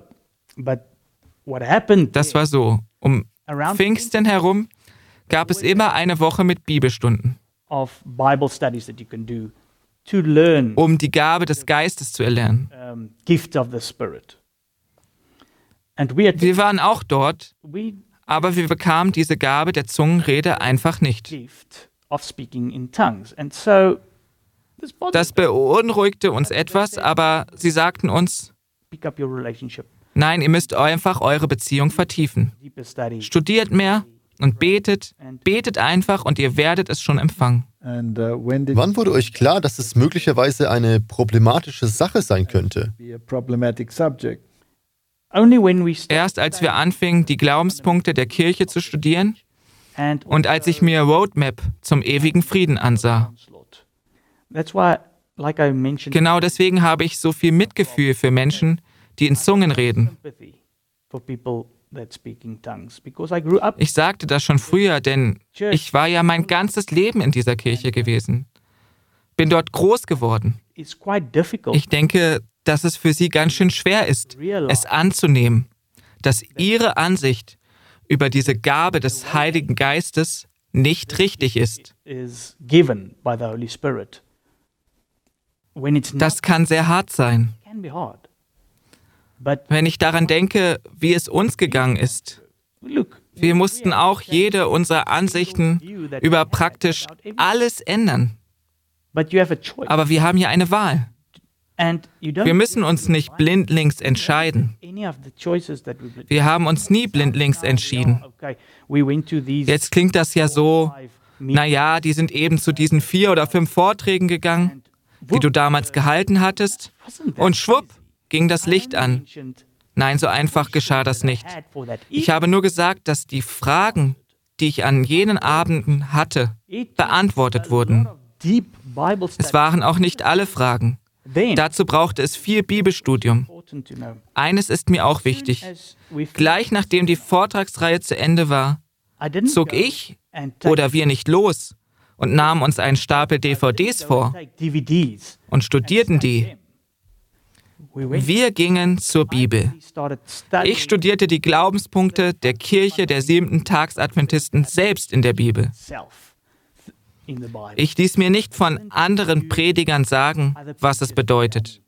Das war so. Um Pfingsten herum gab es immer eine Woche mit Bibelstunden, um die Gabe des Geistes zu erlernen. Wir waren auch dort, aber wir bekamen diese Gabe der Zungenrede einfach nicht. Das beunruhigte uns etwas, aber sie sagten uns, nein, ihr müsst einfach eure Beziehung vertiefen. Studiert mehr und betet, betet einfach und ihr werdet es schon empfangen. Wann wurde euch klar, dass es möglicherweise eine problematische Sache sein könnte? Erst als wir anfingen, die Glaubenspunkte der Kirche zu studieren und als ich mir Roadmap zum ewigen Frieden ansah. Genau deswegen habe ich so viel Mitgefühl für Menschen, die in Zungen reden. Ich sagte das schon früher, denn ich war ja mein ganzes Leben in dieser Kirche gewesen. Bin dort groß geworden. Ich denke, dass es für Sie ganz schön schwer ist, es anzunehmen, dass Ihre Ansicht über diese Gabe des Heiligen Geistes nicht richtig ist. Das kann sehr hart sein. Wenn ich daran denke, wie es uns gegangen ist, wir mussten auch jede unserer Ansichten über praktisch alles ändern. Aber wir haben hier eine Wahl. Wir müssen uns nicht blindlings entscheiden. Wir haben uns nie blindlings entschieden. Jetzt klingt das ja so, naja, die sind eben zu diesen vier oder fünf Vorträgen gegangen, die du damals gehalten hattest, und schwupp, ging das Licht an. Nein, so einfach geschah das nicht. Ich habe nur gesagt, dass die Fragen, die ich an jenen Abenden hatte, beantwortet wurden. Es waren auch nicht alle Fragen. Dazu brauchte es viel Bibelstudium. Eines ist mir auch wichtig. Gleich nachdem die Vortragsreihe zu Ende war, zog ich oder wir nicht los und nahmen uns einen Stapel D V Ds vor und studierten die. Wir gingen zur Bibel. Ich studierte die Glaubenspunkte der Kirche der Siebenten-Tags-Adventisten selbst in der Bibel. Ich ließ mir nicht von anderen Predigern sagen, was es bedeutet.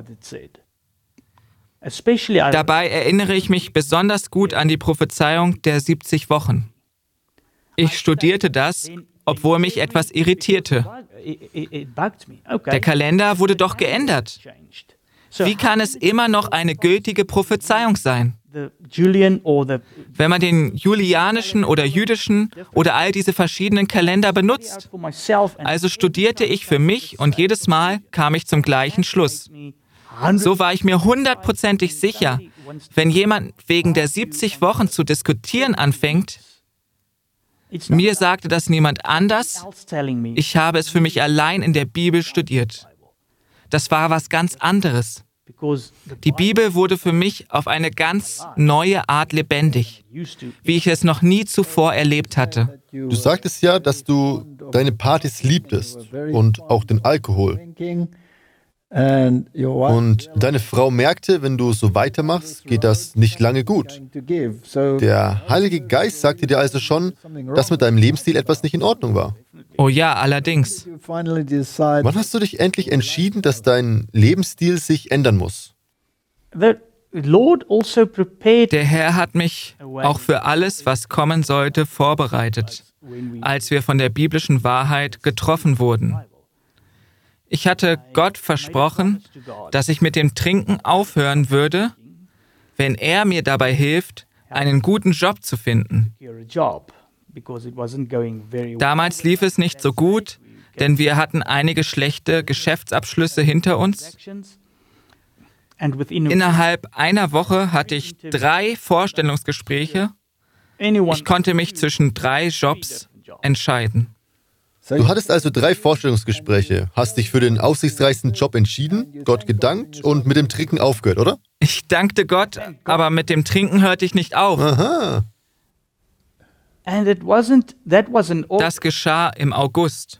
Dabei erinnere ich mich besonders gut an die Prophezeiung der siebzig Wochen. Ich studierte das, obwohl mich etwas irritierte. Der Kalender wurde doch geändert. Wie kann es immer noch eine gültige Prophezeiung sein? Wenn man den julianischen oder jüdischen oder all diese verschiedenen Kalender benutzt. Also studierte ich für mich und jedes Mal kam ich zum gleichen Schluss. So war ich mir hundertprozentig sicher, wenn jemand wegen der siebzig Wochen zu diskutieren anfängt, mir sagte das niemand anders, ich habe es für mich allein in der Bibel studiert. Das war was ganz anderes. Die Bibel wurde für mich auf eine ganz neue Art lebendig, wie ich es noch nie zuvor erlebt hatte. Du sagtest ja, dass du deine Partys liebtest und auch den Alkohol. Und deine Frau merkte, wenn du so weitermachst, geht das nicht lange gut. Der Heilige Geist sagte dir also schon, dass mit deinem Lebensstil etwas nicht in Ordnung war. Oh ja, allerdings. Wann hast du dich endlich entschieden, dass dein Lebensstil sich ändern muss? Der Herr hat mich auch für alles, was kommen sollte, vorbereitet, als wir von der biblischen Wahrheit getroffen wurden. Ich hatte Gott versprochen, dass ich mit dem Trinken aufhören würde, wenn er mir dabei hilft, einen guten Job zu finden. Damals lief es nicht so gut, denn wir hatten einige schlechte Geschäftsabschlüsse hinter uns. Innerhalb einer Woche hatte ich drei Vorstellungsgespräche. Ich konnte mich zwischen drei Jobs entscheiden. Du hattest also drei Vorstellungsgespräche, hast dich für den aussichtsreichsten Job entschieden, Gott gedankt und mit dem Trinken aufgehört, oder? Ich dankte Gott, aber mit dem Trinken hörte ich nicht auf. Aha. Das geschah im August.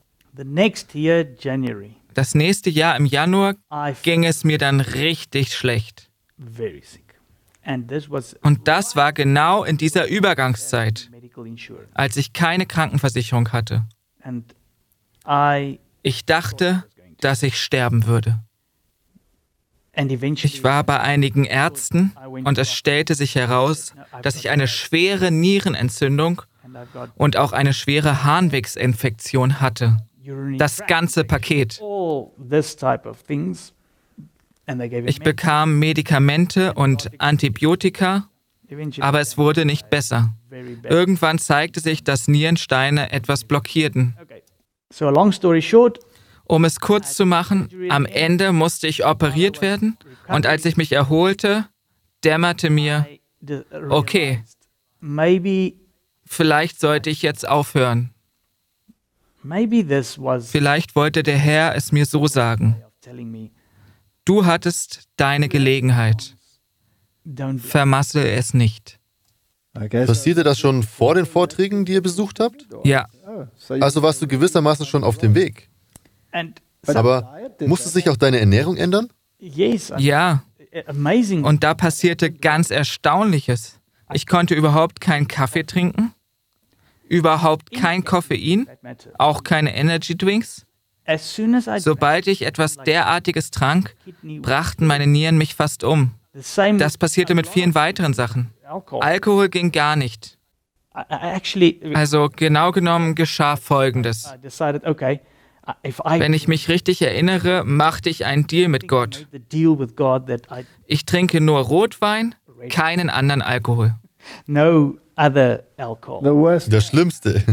Das nächste Jahr im Januar ging es mir dann richtig schlecht. Und das war genau in dieser Übergangszeit, als ich keine Krankenversicherung hatte. Ich dachte, dass ich sterben würde. Ich war bei einigen Ärzten und es stellte sich heraus, dass ich eine schwere Nierenentzündung und auch eine schwere Harnwegsinfektion hatte. Das ganze Paket. Ich bekam Medikamente und Antibiotika, aber es wurde nicht besser. Irgendwann zeigte sich, dass Nierensteine etwas blockierten. Um es kurz zu machen, am Ende musste ich operiert werden und als ich mich erholte, dämmerte mir, okay, vielleicht sollte ich jetzt aufhören. Vielleicht wollte der Herr es mir so sagen. Du hattest deine Gelegenheit. Vermassel es nicht. Passierte das schon vor den Vorträgen, die ihr besucht habt? Ja. Also warst du gewissermaßen schon auf dem Weg. Aber musste sich auch deine Ernährung ändern? Ja. Und da passierte ganz Erstaunliches. Ich konnte überhaupt keinen Kaffee trinken, überhaupt kein Koffein, auch keine Energy Drinks. Sobald ich etwas derartiges trank, brachten meine Nieren mich fast um. Das passierte mit vielen weiteren Sachen. Alkohol ging gar nicht. Also genau genommen geschah Folgendes. Wenn ich mich richtig erinnere, machte ich einen Deal mit Gott. Ich trinke nur Rotwein, keinen anderen Alkohol. No other alcohol. The worst. Das Schlimmste.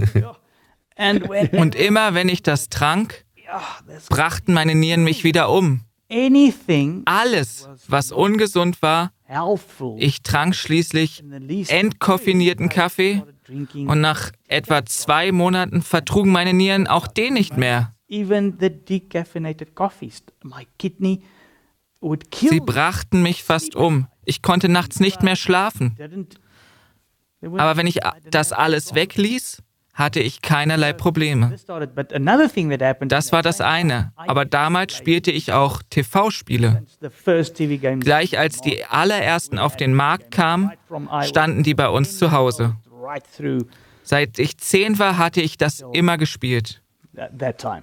And when Und immer, wenn ich das trank, brachten meine Nieren mich wieder um. anything Alles, was ungesund war, helpful, ich trank schließlich entkoffinierten Kaffee und nach etwa zwei Monaten vertrugen meine Nieren auch den nicht mehr. even the decaffeinated coffees, my kidney would kill Sie me. brachten mich fast um. Ich konnte nachts nicht mehr schlafen. Didn't- they weren't- Aber wenn ich das alles wegließ, hatte ich keinerlei Probleme. started. But another thing that happened, Das war das eine. Aber damals spielte ich auch T V-Spiele. the first T V game Gleich als die allerersten auf den Markt kamen, standen die bei uns zu Hause. right through Seit ich zehn war, hatte ich das immer gespielt. that, that time.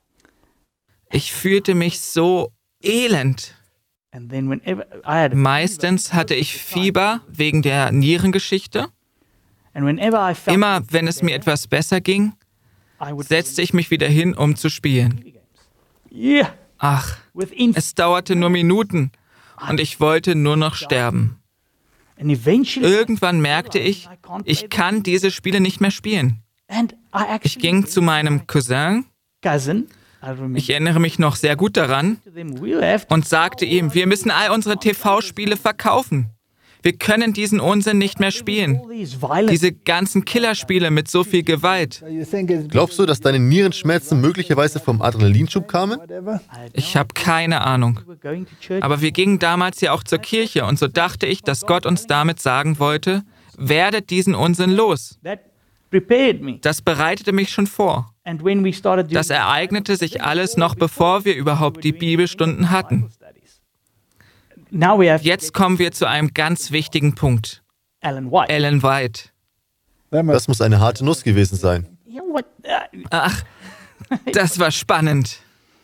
Ich fühlte mich so elend. And then whenever I had Meistens hatte ich Fieber wegen der Nierengeschichte. and whenever I felt Immer wenn es mir etwas besser ging, I would setzte ich mich wieder hin, um zu spielen. yeah Ach, within es dauerte nur Minuten und ich wollte nur noch sterben. and eventually Irgendwann merkte ich, ich kann diese Spiele nicht mehr spielen. and I actually Ich ging zu meinem Cousin, cousin I remember ich erinnere mich noch sehr gut daran, to them we'll have to und sagte ihm, wir müssen all unsere T V-Spiele verkaufen. Wir können diesen Unsinn nicht mehr spielen. all these violent Diese ganzen Killerspiele mit so viel Gewalt. So you think it's Glaubst du, dass deine Nierenschmerzen möglicherweise vom Adrenalinschub kamen? whatever? Ich habe keine Ahnung. we're going to church Aber wir gingen damals ja auch zur Kirche und so dachte ich, dass Gott uns damit sagen wollte, werdet diesen Unsinn los. that prepared me. Das bereitete mich schon vor. And when we started doing Das ereignete sich alles noch bevor wir überhaupt die Bibelstunden hatten. studies, now we have Jetzt kommen wir zu einem ganz wichtigen Punkt. Ellen White. Ellen White. That must Das muss eine harte Nuss gewesen sein. Yeah, what? Uh, Ach, das war spannend.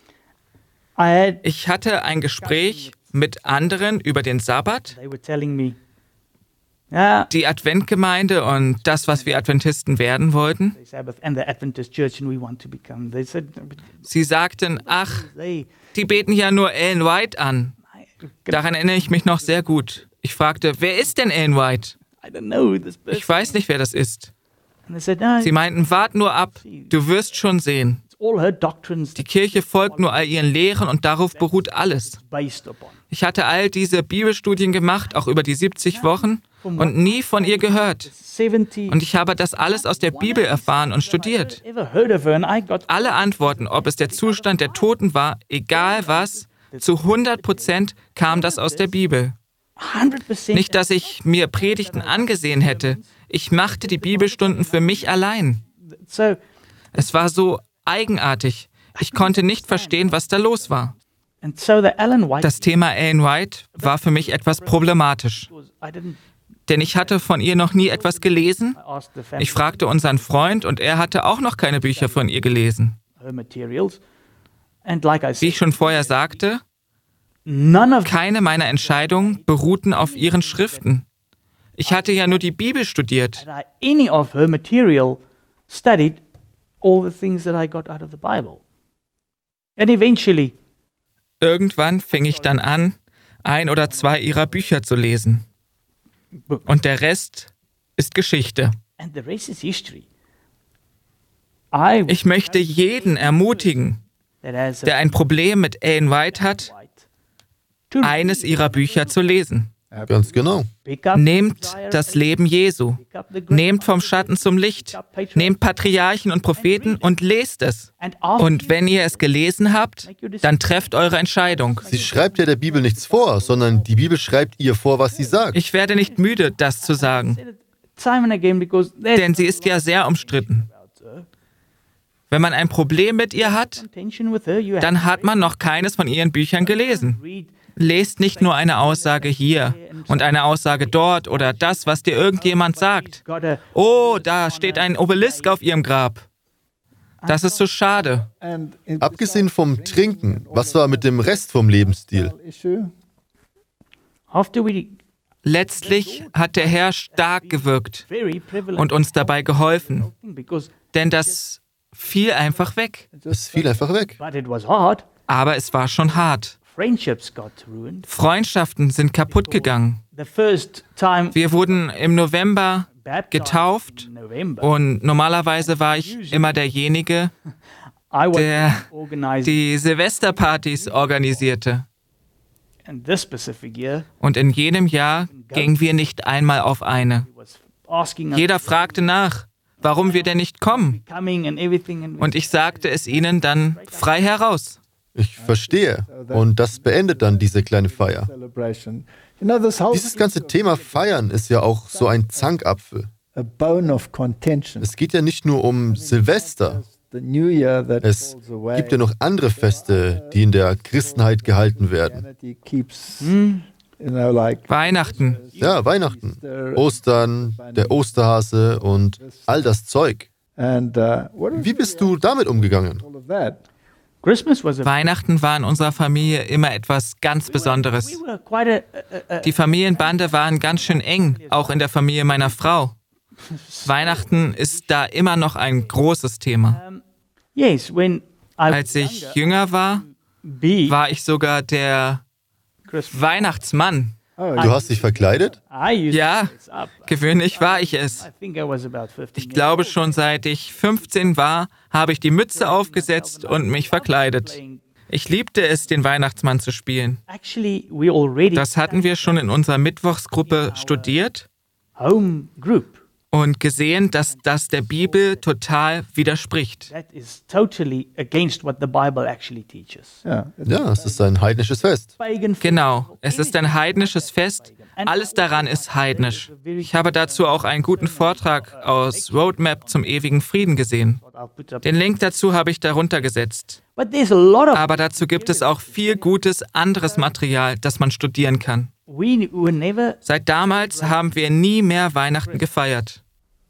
I had. Ich hatte ein Gespräch mit anderen über den Sabbat, They were telling me, ah, die Adventgemeinde und das, was wir Adventisten werden wollten. the Sabbath and the Adventist Church, and we want to become. They said, but Sie sagten, ach, they. die beten ja nur Ellen White an. Daran erinnere ich mich noch sehr gut. Ich fragte, wer ist denn Ellen White? I don't know who this person. Ich weiß nicht, wer das ist. And they said, no, Sie meinten, wart nur ab, du wirst schon sehen. it's all her doctrines Die Kirche folgt nur all ihren Lehren und darauf beruht alles. based upon. Ich hatte all diese Bibelstudien gemacht, auch über die siebzig Wochen, und nie von ihr gehört. seventy. Und ich habe das alles aus der Bibel erfahren und studiert. Ever heard of her? And I got Alle Antworten, ob es der Zustand der Toten war, egal was, zu hundert Prozent kam das aus der Bibel. one hundred percent. Nicht, dass ich mir Predigten angesehen hätte. Ich machte die Bibelstunden für mich allein. So Es war so eigenartig. Ich konnte nicht verstehen, was da los war. and so the Ellen White. Das Thema Ellen White war für mich etwas problematisch, was, I didn't. denn ich hatte von ihr noch nie etwas gelesen. I asked the family Ich fragte unseren Freund und er hatte auch noch keine Bücher von ihr gelesen. her materials, and like I Wie said, ich schon vorher sagte, none of keine meiner Entscheidungen beruhten auf ihren Schriften. Ich hatte ja nur die Bibel studiert. that I, any of her material studied all the things that I got out of the Bible, and eventually. Irgendwann fing ich dann an, ein oder zwei ihrer Bücher zu lesen. Und der Rest ist Geschichte. And the rest is history. I Ich möchte jeden ermutigen, that has der ein Problem mit Ellen White hat, to eines ihrer Bücher zu lesen. Ganz genau. pick up Nehmt das Leben Jesu. pick up the great Nehmt vom Schatten zum Licht. Nehmt Patriarchen und Propheten und lest es. and after Und wenn ihr es gelesen habt, dann trefft eure Entscheidung. Sie schreibt ja der Bibel nichts vor, sondern die Bibel schreibt ihr vor, was sie sagt. Ich werde nicht müde, das zu sagen, time and again because there's denn sie ist ja sehr umstritten. Wenn man ein Problem mit ihr hat, tension with her. You have dann hat man noch keines von ihren Büchern gelesen. to read Lest nicht nur eine Aussage hier und eine Aussage dort oder das, was dir irgendjemand sagt. got a Oh, da steht ein Obelisk auf ihrem Grab. Das ist so schade. and it- Abgesehen vom Trinken, was war mit dem Rest vom Lebensstil? issue. after we Letztlich hat der Herr stark gewirkt very privileged und uns dabei geholfen. because Denn das fiel einfach weg. Es fiel einfach weg. But it was hard. Aber es war schon hart. Friendships got ruined. Freundschaften sind kaputt gegangen. The first time Wir wurden im November getauft in November, und normalerweise war ich immer derjenige, I was der organized die Silvesterpartys organisierte. in this specific year. Und in jedem Jahr gingen wir nicht einmal auf eine. Was asking us Jeder fragte nach, warum wir denn nicht kommen. coming and everything, and Und ich sagte es ihnen dann frei heraus. Ich verstehe. Und das beendet dann diese kleine Feier. celebration. You know, this whole Dieses ganze Thema Feiern ist ja auch so ein Zankapfel. a bone of contention. Es geht ja nicht nur um Silvester. The new year that Es falls away. gibt ja noch andere Feste, die in der Christenheit gehalten werden. Christianity keeps, you know, like Weihnachten. Ja, Weihnachten, Ostern, der Osterhase und all das Zeug. and uh, what is Wie bist du damit umgegangen? all of that? Christmas was a Weihnachten war in unserer Familie immer etwas ganz Besonderes. we were quite a, a, a Die Familienbande waren ganz schön eng, auch in der Familie meiner Frau. Weihnachten ist da immer noch ein großes Thema. yes when I Als ich jünger war, be war ich sogar der Christmas. Weihnachtsmann. Du hast dich verkleidet? I used Ja, to dress up. gewöhnlich war ich es. I think I was about fifteen. Ich glaube, schon seit ich fünfzehn war, habe ich die Mütze aufgesetzt und mich verkleidet. Ich liebte es, den Weihnachtsmann zu spielen. Actually, we already Das hatten wir schon in unserer Mittwochsgruppe studiert home group. und gesehen, dass das der Bibel total widerspricht. That is totally against what the Bible actually teaches. Yeah, it's Ja, es ist ein heidnisches Fest. Pagan Genau, es ist ein heidnisches Fest. Alles daran ist heidnisch. Ich habe dazu auch einen guten Vortrag aus Roadmap zum ewigen Frieden gesehen. I'll put up. Den Link dazu habe ich darunter gesetzt. But there's a lot of Aber dazu gibt es auch viel gutes anderes Material, das man studieren kann. we were never Seit damals haben wir nie mehr Weihnachten gefeiert.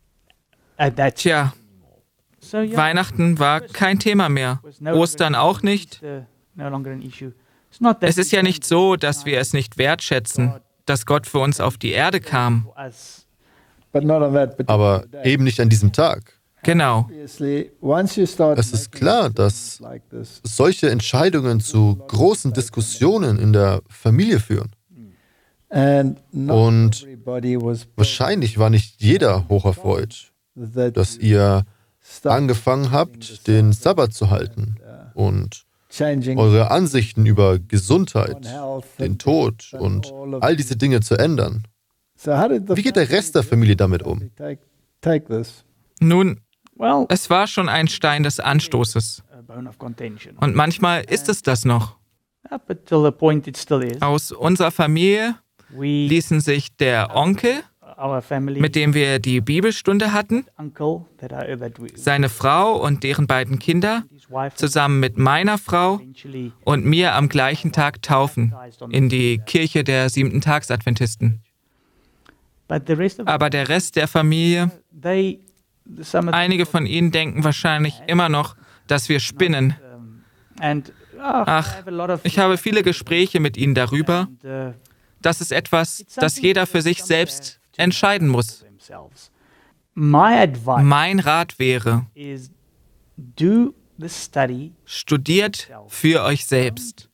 at that. Tja, So yeah, Weihnachten war kein Thema mehr. Ostern auch nicht. uh, no longer an issue. It's not that Es ist ja nicht so, dass wir es nicht wertschätzen, dass Gott für uns auf die Erde kam. as but not on that particular Aber day. eben nicht an diesem Tag. Genau. Obviously, once you start Es ist making klar, dass like this, solche Entscheidungen zu großen Diskussionen in der Familie führen. and not Und everybody was wahrscheinlich war nicht jeder hocherfreut, that dass ihr angefangen habt, den Sabbat zu halten und changing eure Ansichten über on Gesundheit, health den and Tod and und all of all diese Dinge zu ändern. So how did the Wie geht der Rest der Familie damit um? take take this? Nun, well, es war schon ein Stein des Anstoßes. a bone of contention. Und manchmal ist es das noch. Up until the point it still is. Aus unserer Familie We, ließen sich der Onkel, our family, mit dem wir die Bibelstunde hatten, uncle that I that we, seine Frau und deren beiden Kinder, his wife, zusammen mit meiner Frau eventually und mir am gleichen Tag taufen in die Kirche der siebenten Tagsadventisten. But the rest of Aber der Rest der Familie, they, some of einige von ihnen denken wahrscheinlich immer noch, dass wir spinnen. um, and oh, I Ach, have a lot of ich habe viele Gespräche mit ihnen darüber. and, uh, Das ist etwas, das jeder für sich selbst entscheiden muss. themselves. My advice Mein Rat wäre, is do the study, studiert für euch selbst.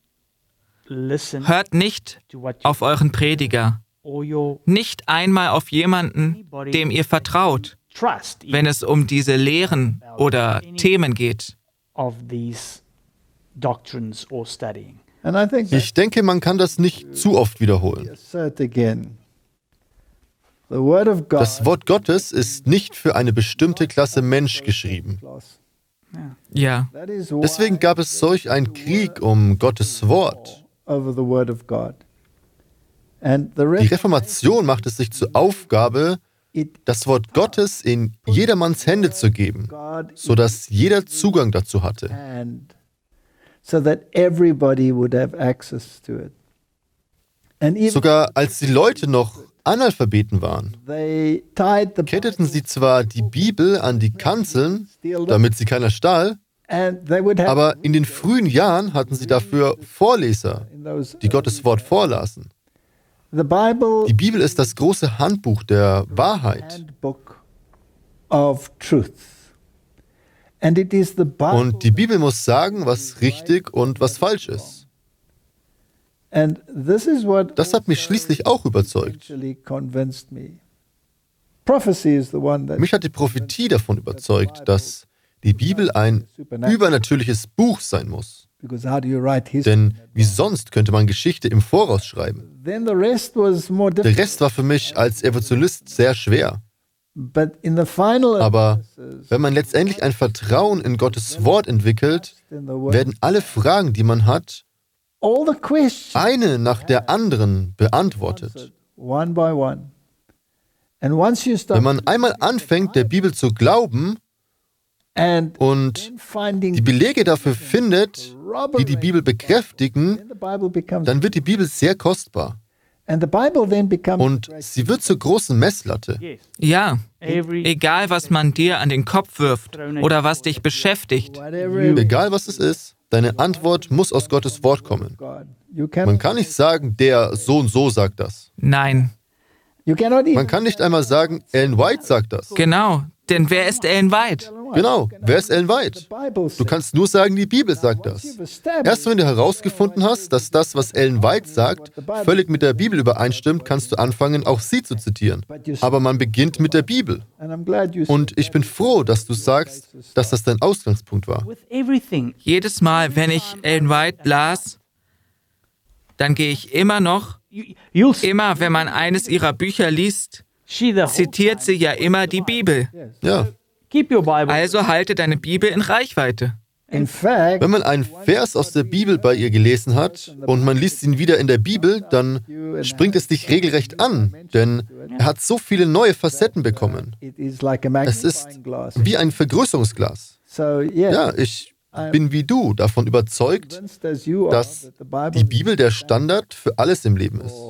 listen Hört nicht to what you auf euren Prediger, or your nicht einmal auf jemanden, dem ihr vertraut, trust in wenn es um diese Lehren oder Themen geht. of these doctrines or studying. And I think that Ich denke, man kann das nicht zu oft wiederholen. assert again. The word of God. Das Wort Gottes ist nicht für eine bestimmte Klasse Mensch geschrieben. Ja, That is why Deswegen gab es solch einen Krieg um Gottes Wort. over the word of God. And the Die rest Reformation macht es sich zur Aufgabe, it das Wort Gottes in jedermanns Hände zu geben, God sodass jeder Zugang dazu hatte. and so that everybody would have access to it. And even Sogar als die Leute noch Analphabeten waren, they tied the ketteten sie zwar die Bibel an die Kanzeln, damit sie keiner stahl, and they would have aber in den frühen Jahren hatten sie dafür Vorleser, in those die Gottes Wort vorlasen. the Bible Die Bibel ist das große Handbuch der Wahrheit. handbook of truth. Und die Bibel muss sagen, was richtig und was falsch ist. Das hat mich schließlich auch überzeugt. Mich hat die Prophetie davon überzeugt, dass die Bibel ein übernatürliches Buch sein muss. Denn wie sonst könnte man Geschichte im Voraus schreiben? Der Rest war für mich als Evangelist sehr schwer. Aber wenn man letztendlich ein Vertrauen in Gottes Wort entwickelt, werden alle Fragen, die man hat, eine nach der anderen beantwortet. Wenn man einmal anfängt, der Bibel zu glauben und die Belege dafür findet, die die Bibel bekräftigen, dann wird die Bibel sehr kostbar. Und sie wird zur großen Messlatte. Ja, egal was man dir an den Kopf wirft oder was dich beschäftigt. Egal was es ist, deine Antwort muss aus Gottes Wort kommen. Man kann nicht sagen, der so und so sagt das. Nein. Man kann nicht einmal sagen, Ellen White sagt das. Genau, denn wer ist Ellen White? Genau, wer ist Ellen White? Du kannst nur sagen, die Bibel sagt das. Erst wenn du herausgefunden hast, dass das, was Ellen White sagt, völlig mit der Bibel übereinstimmt, kannst du anfangen, auch sie zu zitieren. Aber man beginnt mit der Bibel. Und ich bin froh, dass du sagst, dass das dein Ausgangspunkt war. Jedes Mal, wenn ich Ellen White las, dann gehe ich immer noch, immer wenn man eines ihrer Bücher liest, zitiert sie ja immer die Bibel. Ja. Also halte deine Bibel in Reichweite. Wenn man einen Vers aus der Bibel bei ihr gelesen hat und man liest ihn wieder in der Bibel, dann springt es dich regelrecht an, denn er hat so viele neue Facetten bekommen. Es ist wie ein Vergrößerungsglas. Ja, ich bin wie du davon überzeugt, dass die Bibel der Standard für alles im Leben ist.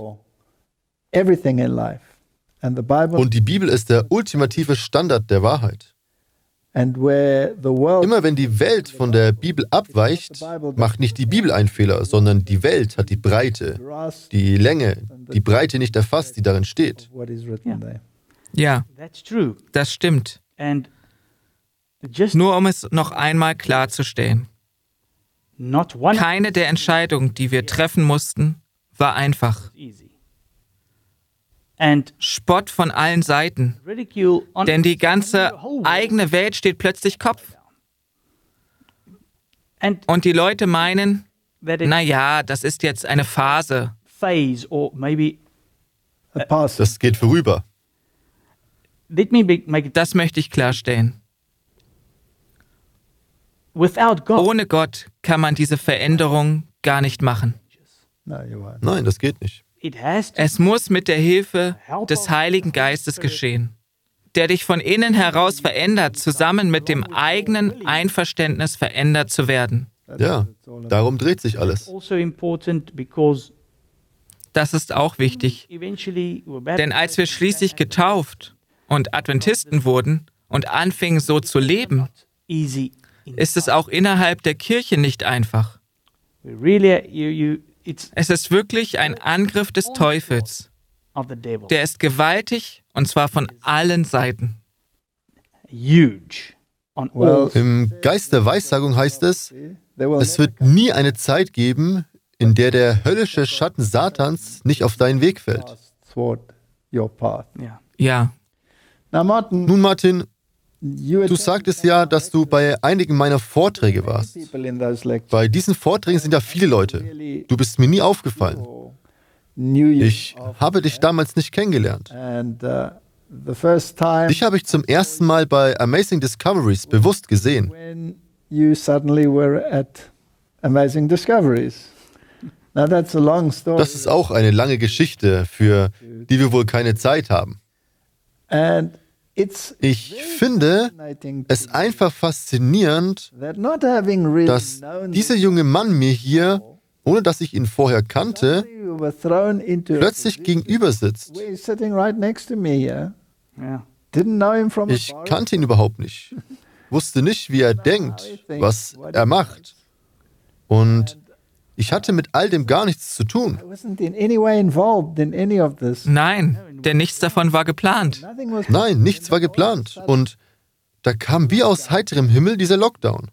Und die Bibel ist der ultimative Standard der Wahrheit. Immer wenn die Welt von der Bibel abweicht, macht nicht die Bibel einen Fehler, sondern die Welt hat die Breite, die Länge, die Breite nicht erfasst, die darin steht. Ja, das stimmt. Nur um es noch einmal klarzustellen. Keine der Entscheidungen, die wir treffen mussten, war einfach. Spott von allen Seiten, denn die ganze eigene Welt steht plötzlich Kopf. Und die Leute meinen, naja, das ist jetzt eine Phase. Das geht vorüber. Das möchte ich klarstellen. Ohne Gott kann man diese Veränderung gar nicht machen. Nein, das geht nicht. Es muss mit der Hilfe des Heiligen Geistes geschehen, der dich von innen heraus verändert, zusammen mit dem eigenen Einverständnis verändert zu werden. Ja, darum dreht sich alles. Das ist auch wichtig, denn als wir schließlich getauft und Adventisten wurden und anfingen so zu leben, ist es auch innerhalb der Kirche nicht einfach. Es ist wirklich ein Angriff des Teufels. Der ist gewaltig, und zwar von allen Seiten. Im Geist der Weissagung heißt es, es wird nie eine Zeit geben, in der der höllische Schatten Satans nicht auf deinen Weg fällt. Ja. Nun, Martin, du sagtest ja, dass du bei einigen meiner Vorträge warst. Bei diesen Vorträgen sind ja viele Leute. Du bist mir nie aufgefallen. Ich habe dich damals nicht kennengelernt. Dich habe ich zum ersten Mal bei Amazing Discoveries bewusst gesehen. Das ist auch eine lange Geschichte, für die wir wohl keine Zeit haben. Ich finde es einfach faszinierend, dass dieser junge Mann mir hier, ohne dass ich ihn vorher kannte, plötzlich gegenüber sitzt. Ich kannte ihn überhaupt nicht, wusste nicht, wie er denkt, was er macht. Und ich hatte mit all dem gar nichts zu tun. Nein, denn nichts davon war geplant. Nein, nichts war geplant. Und da kam wie aus heiterem Himmel dieser Lockdown.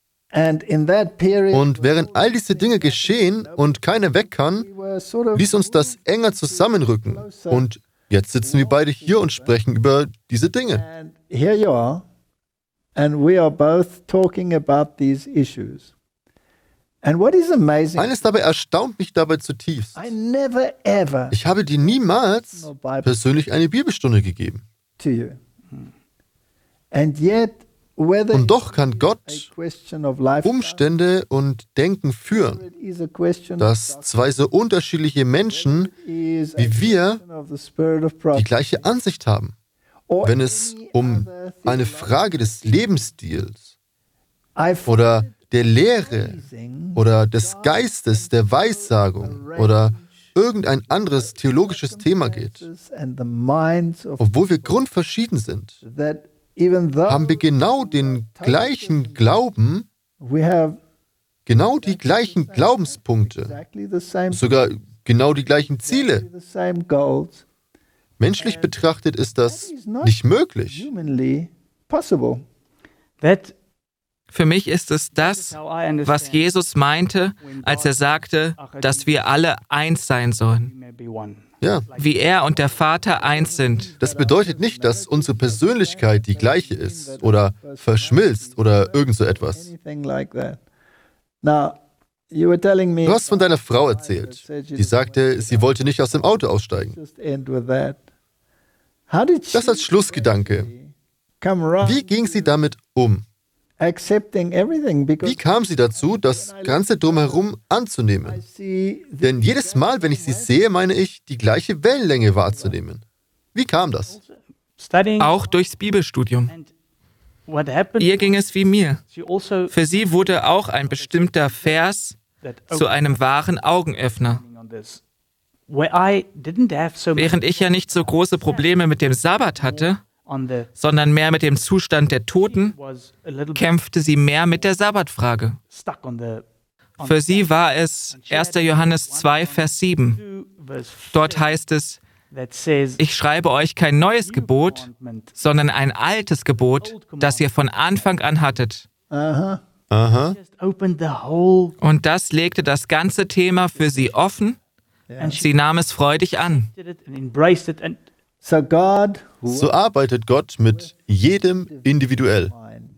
Und während all diese Dinge geschehen und keiner weg kann, ließ uns das enger zusammenrücken. Und jetzt sitzen wir beide hier und sprechen über diese Dinge. And here you are, and we are both talking about these issues. And what is amazing, Eines dabei erstaunt mich dabei zutiefst. I never ever Ich habe dir niemals persönlich eine Bibelstunde gegeben. to you. And yet, whether Und doch kann Gott it's a question of lifestyle, Umstände und Denken führen, it is a question dass zwei so unterschiedliche Menschen is a wie wir question of the spirit of die prophecy, gleiche Ansicht haben, or wenn es any um other eine theological- Frage des Lebensstils I find oder it der Lehre amazing oder des Geistes, der Weissagung oder irgendein anderes theologisches Thema geht. and the minds of Obwohl wir grundverschieden sind, that even though haben wir genau den gleichen Glauben, we have genau die gleichen Glaubenspunkte, exactly the same sogar genau die gleichen Ziele. the same goals, Menschlich betrachtet ist das nicht möglich. humanly possible. That Für mich ist es is das, how I understand was Jesus meinte, als er sagte, dass wir alle eins sein we sollen, may be one. Ja, wie er und der Vater eins sind. das bedeutet nicht, dass unsere Persönlichkeit die gleiche ist oder verschmilzt oder irgend so etwas. Anything like that. Now, you were telling me Du hast von deiner Frau erzählt, die sagte, sie wollte nicht aus dem Auto aussteigen. just end with that. How did she Das als Schlussgedanke. come around Wie ging sie damit um? accepting everything? Because Wie kam sie dazu, das Ganze drumherum I anzunehmen? see the Denn jedes Mal, wenn ich sie sehe, meine ich, die gleiche Wellenlänge wahrzunehmen. Wie kam das? Studying Auch durchs Bibelstudium. and what happened? Ihr ging es wie mir. She also Für sie wurde auch ein bestimmter Vers that zu einem wahren Augenöffner. opening on this. Where I didn't have so many Während ich ja nicht so große Probleme mit dem Sabbat hatte, on the sondern mehr mit dem Zustand der Toten, was a little bit kämpfte sie mehr mit der Sabbatfrage. stuck on the on Für sie war es erster Johannes zwei, Vers sieben. two verse Dort heißt es, that says ich schreibe euch kein neues Gebot, commandment sondern ein altes Gebot, das ihr von Anfang an hattet. uh-huh. Aha. just opened the whole Und das legte das ganze Thema für sie offen. and she Sie nahm es freudig an. did it and embraced it and So God who So arbeitet Gott mit jedem individuell.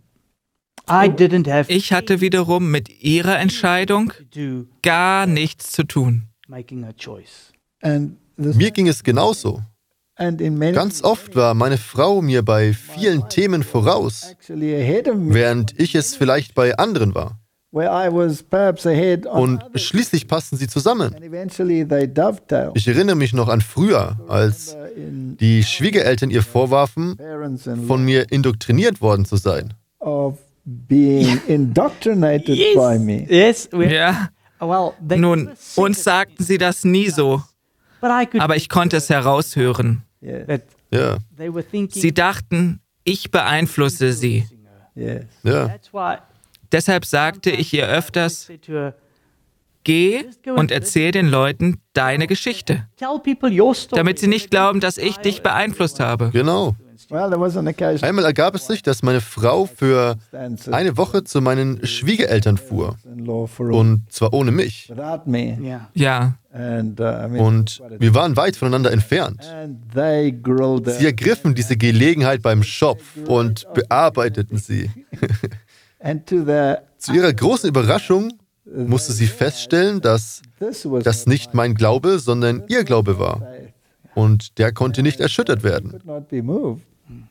I didn't have Ich hatte wiederum mit ihrer Entscheidung to gar nichts zu tun. making a choice. and this, Mir ging es genauso. and in many Ganz oft war meine Frau mir bei vielen Themen voraus, actually ahead of me, während ich es vielleicht bei anderen war. where I was perhaps ahead on Und others, schließlich passten sie zusammen. and eventually they dovetail. Ich erinnere mich noch an früher, als In die Schwiegereltern ihr vorwarfen, parents and von mir indoktriniert worden zu sein. of being indoctrinated by me. Yes, we, Ja, well, they nun, never said uns it, sagten sie das nie so, but I could aber ich konnte es heraushören. Yes, that Ja, they were thinking Sie dachten, ich beeinflusse sie. yes. ja. that's why Deshalb sagte ich ihr I öfters, said to her, geh und erzähl den Leuten deine Geschichte, tell people your story. damit sie nicht glauben, dass ich dich beeinflusst habe. Genau. Well, there was an occasion. Einmal ergab es sich, dass meine Frau für Stances eine Woche zu meinen Schwiegereltern fuhr. in law for Und zwar ohne mich. without me, Yeah. Ja, and uh, I mean, Und wir waren weit voneinander entfernt. and they grilled Sie her. ergriffen diese Gelegenheit beim Schopf und bearbeiteten sie. And to the Zu ihrer großen Überraschung musste sie feststellen, dass this was das nicht mein Glaube, sondern ihr Glaube war. Und der konnte nicht erschüttert werden. could not be moved.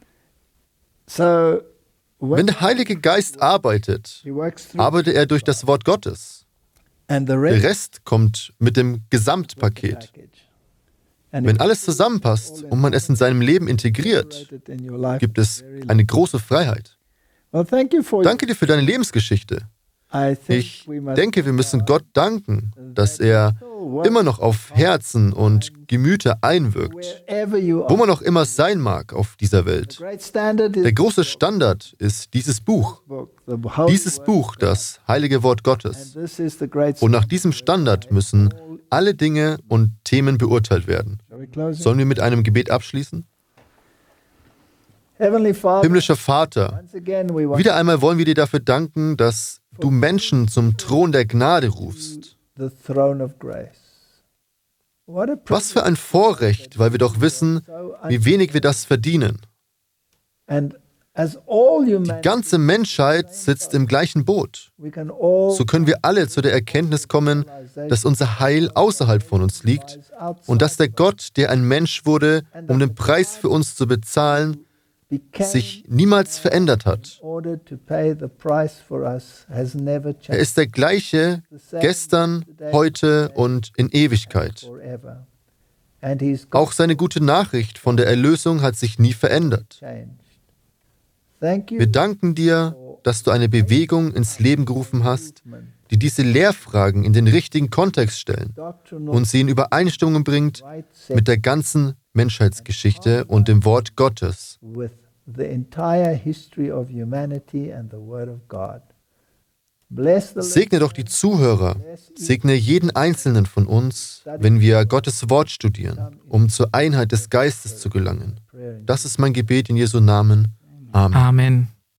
So Wenn when der Heilige Geist arbeitet, he works through, arbeitet er durch das Wort Gottes. and the Der rest Rest kommt mit dem Gesamtpaket. package. And Wenn if alles zusammenpasst und man es in seinem Leben integriert, it in your life, gibt es eine große Freiheit. well, thank you for. Danke dir für deine Lebensgeschichte. I think Ich we must denke, wir müssen Gott danken, dass er immer noch auf Herzen und Gemüter einwirkt, wherever you wo are. man auch immer sein mag auf dieser Welt. Great standard is Der große Standard ist dieses Buch, book, the holy dieses word. Buch, das heilige Wort Gottes. This is the great. Und nach diesem Standard müssen alle Dinge und Themen beurteilt werden. Shall we close it? Sollen wir mit einem Gebet abschließen? Himmlischer Vater, wieder einmal wollen wir dir dafür danken, dass du Menschen zum Thron der Gnade rufst. Was für ein Vorrecht, weil wir doch wissen, wie wenig wir das verdienen. Die ganze Menschheit sitzt im gleichen Boot. So können wir alle zu der Erkenntnis kommen, dass unser Heil außerhalb von uns liegt und dass der Gott, der ein Mensch wurde, um den Preis für uns zu bezahlen, sich niemals verändert hat. Er ist der gleiche gestern, heute und in Ewigkeit. Auch seine gute Nachricht von der Erlösung hat sich nie verändert. Wir danken dir, dass du eine Bewegung ins Leben gerufen hast, die diese Lehrfragen in den richtigen Kontext stellen und sie in Übereinstimmung bringt mit der ganzen Menschheitsgeschichte und dem Wort Gottes. Segne doch die Zuhörer, segne jeden Einzelnen von uns, wenn wir Gottes Wort studieren, um zur Einheit des Geistes zu gelangen. Das ist mein Gebet in Jesu Namen. Amen. Amen.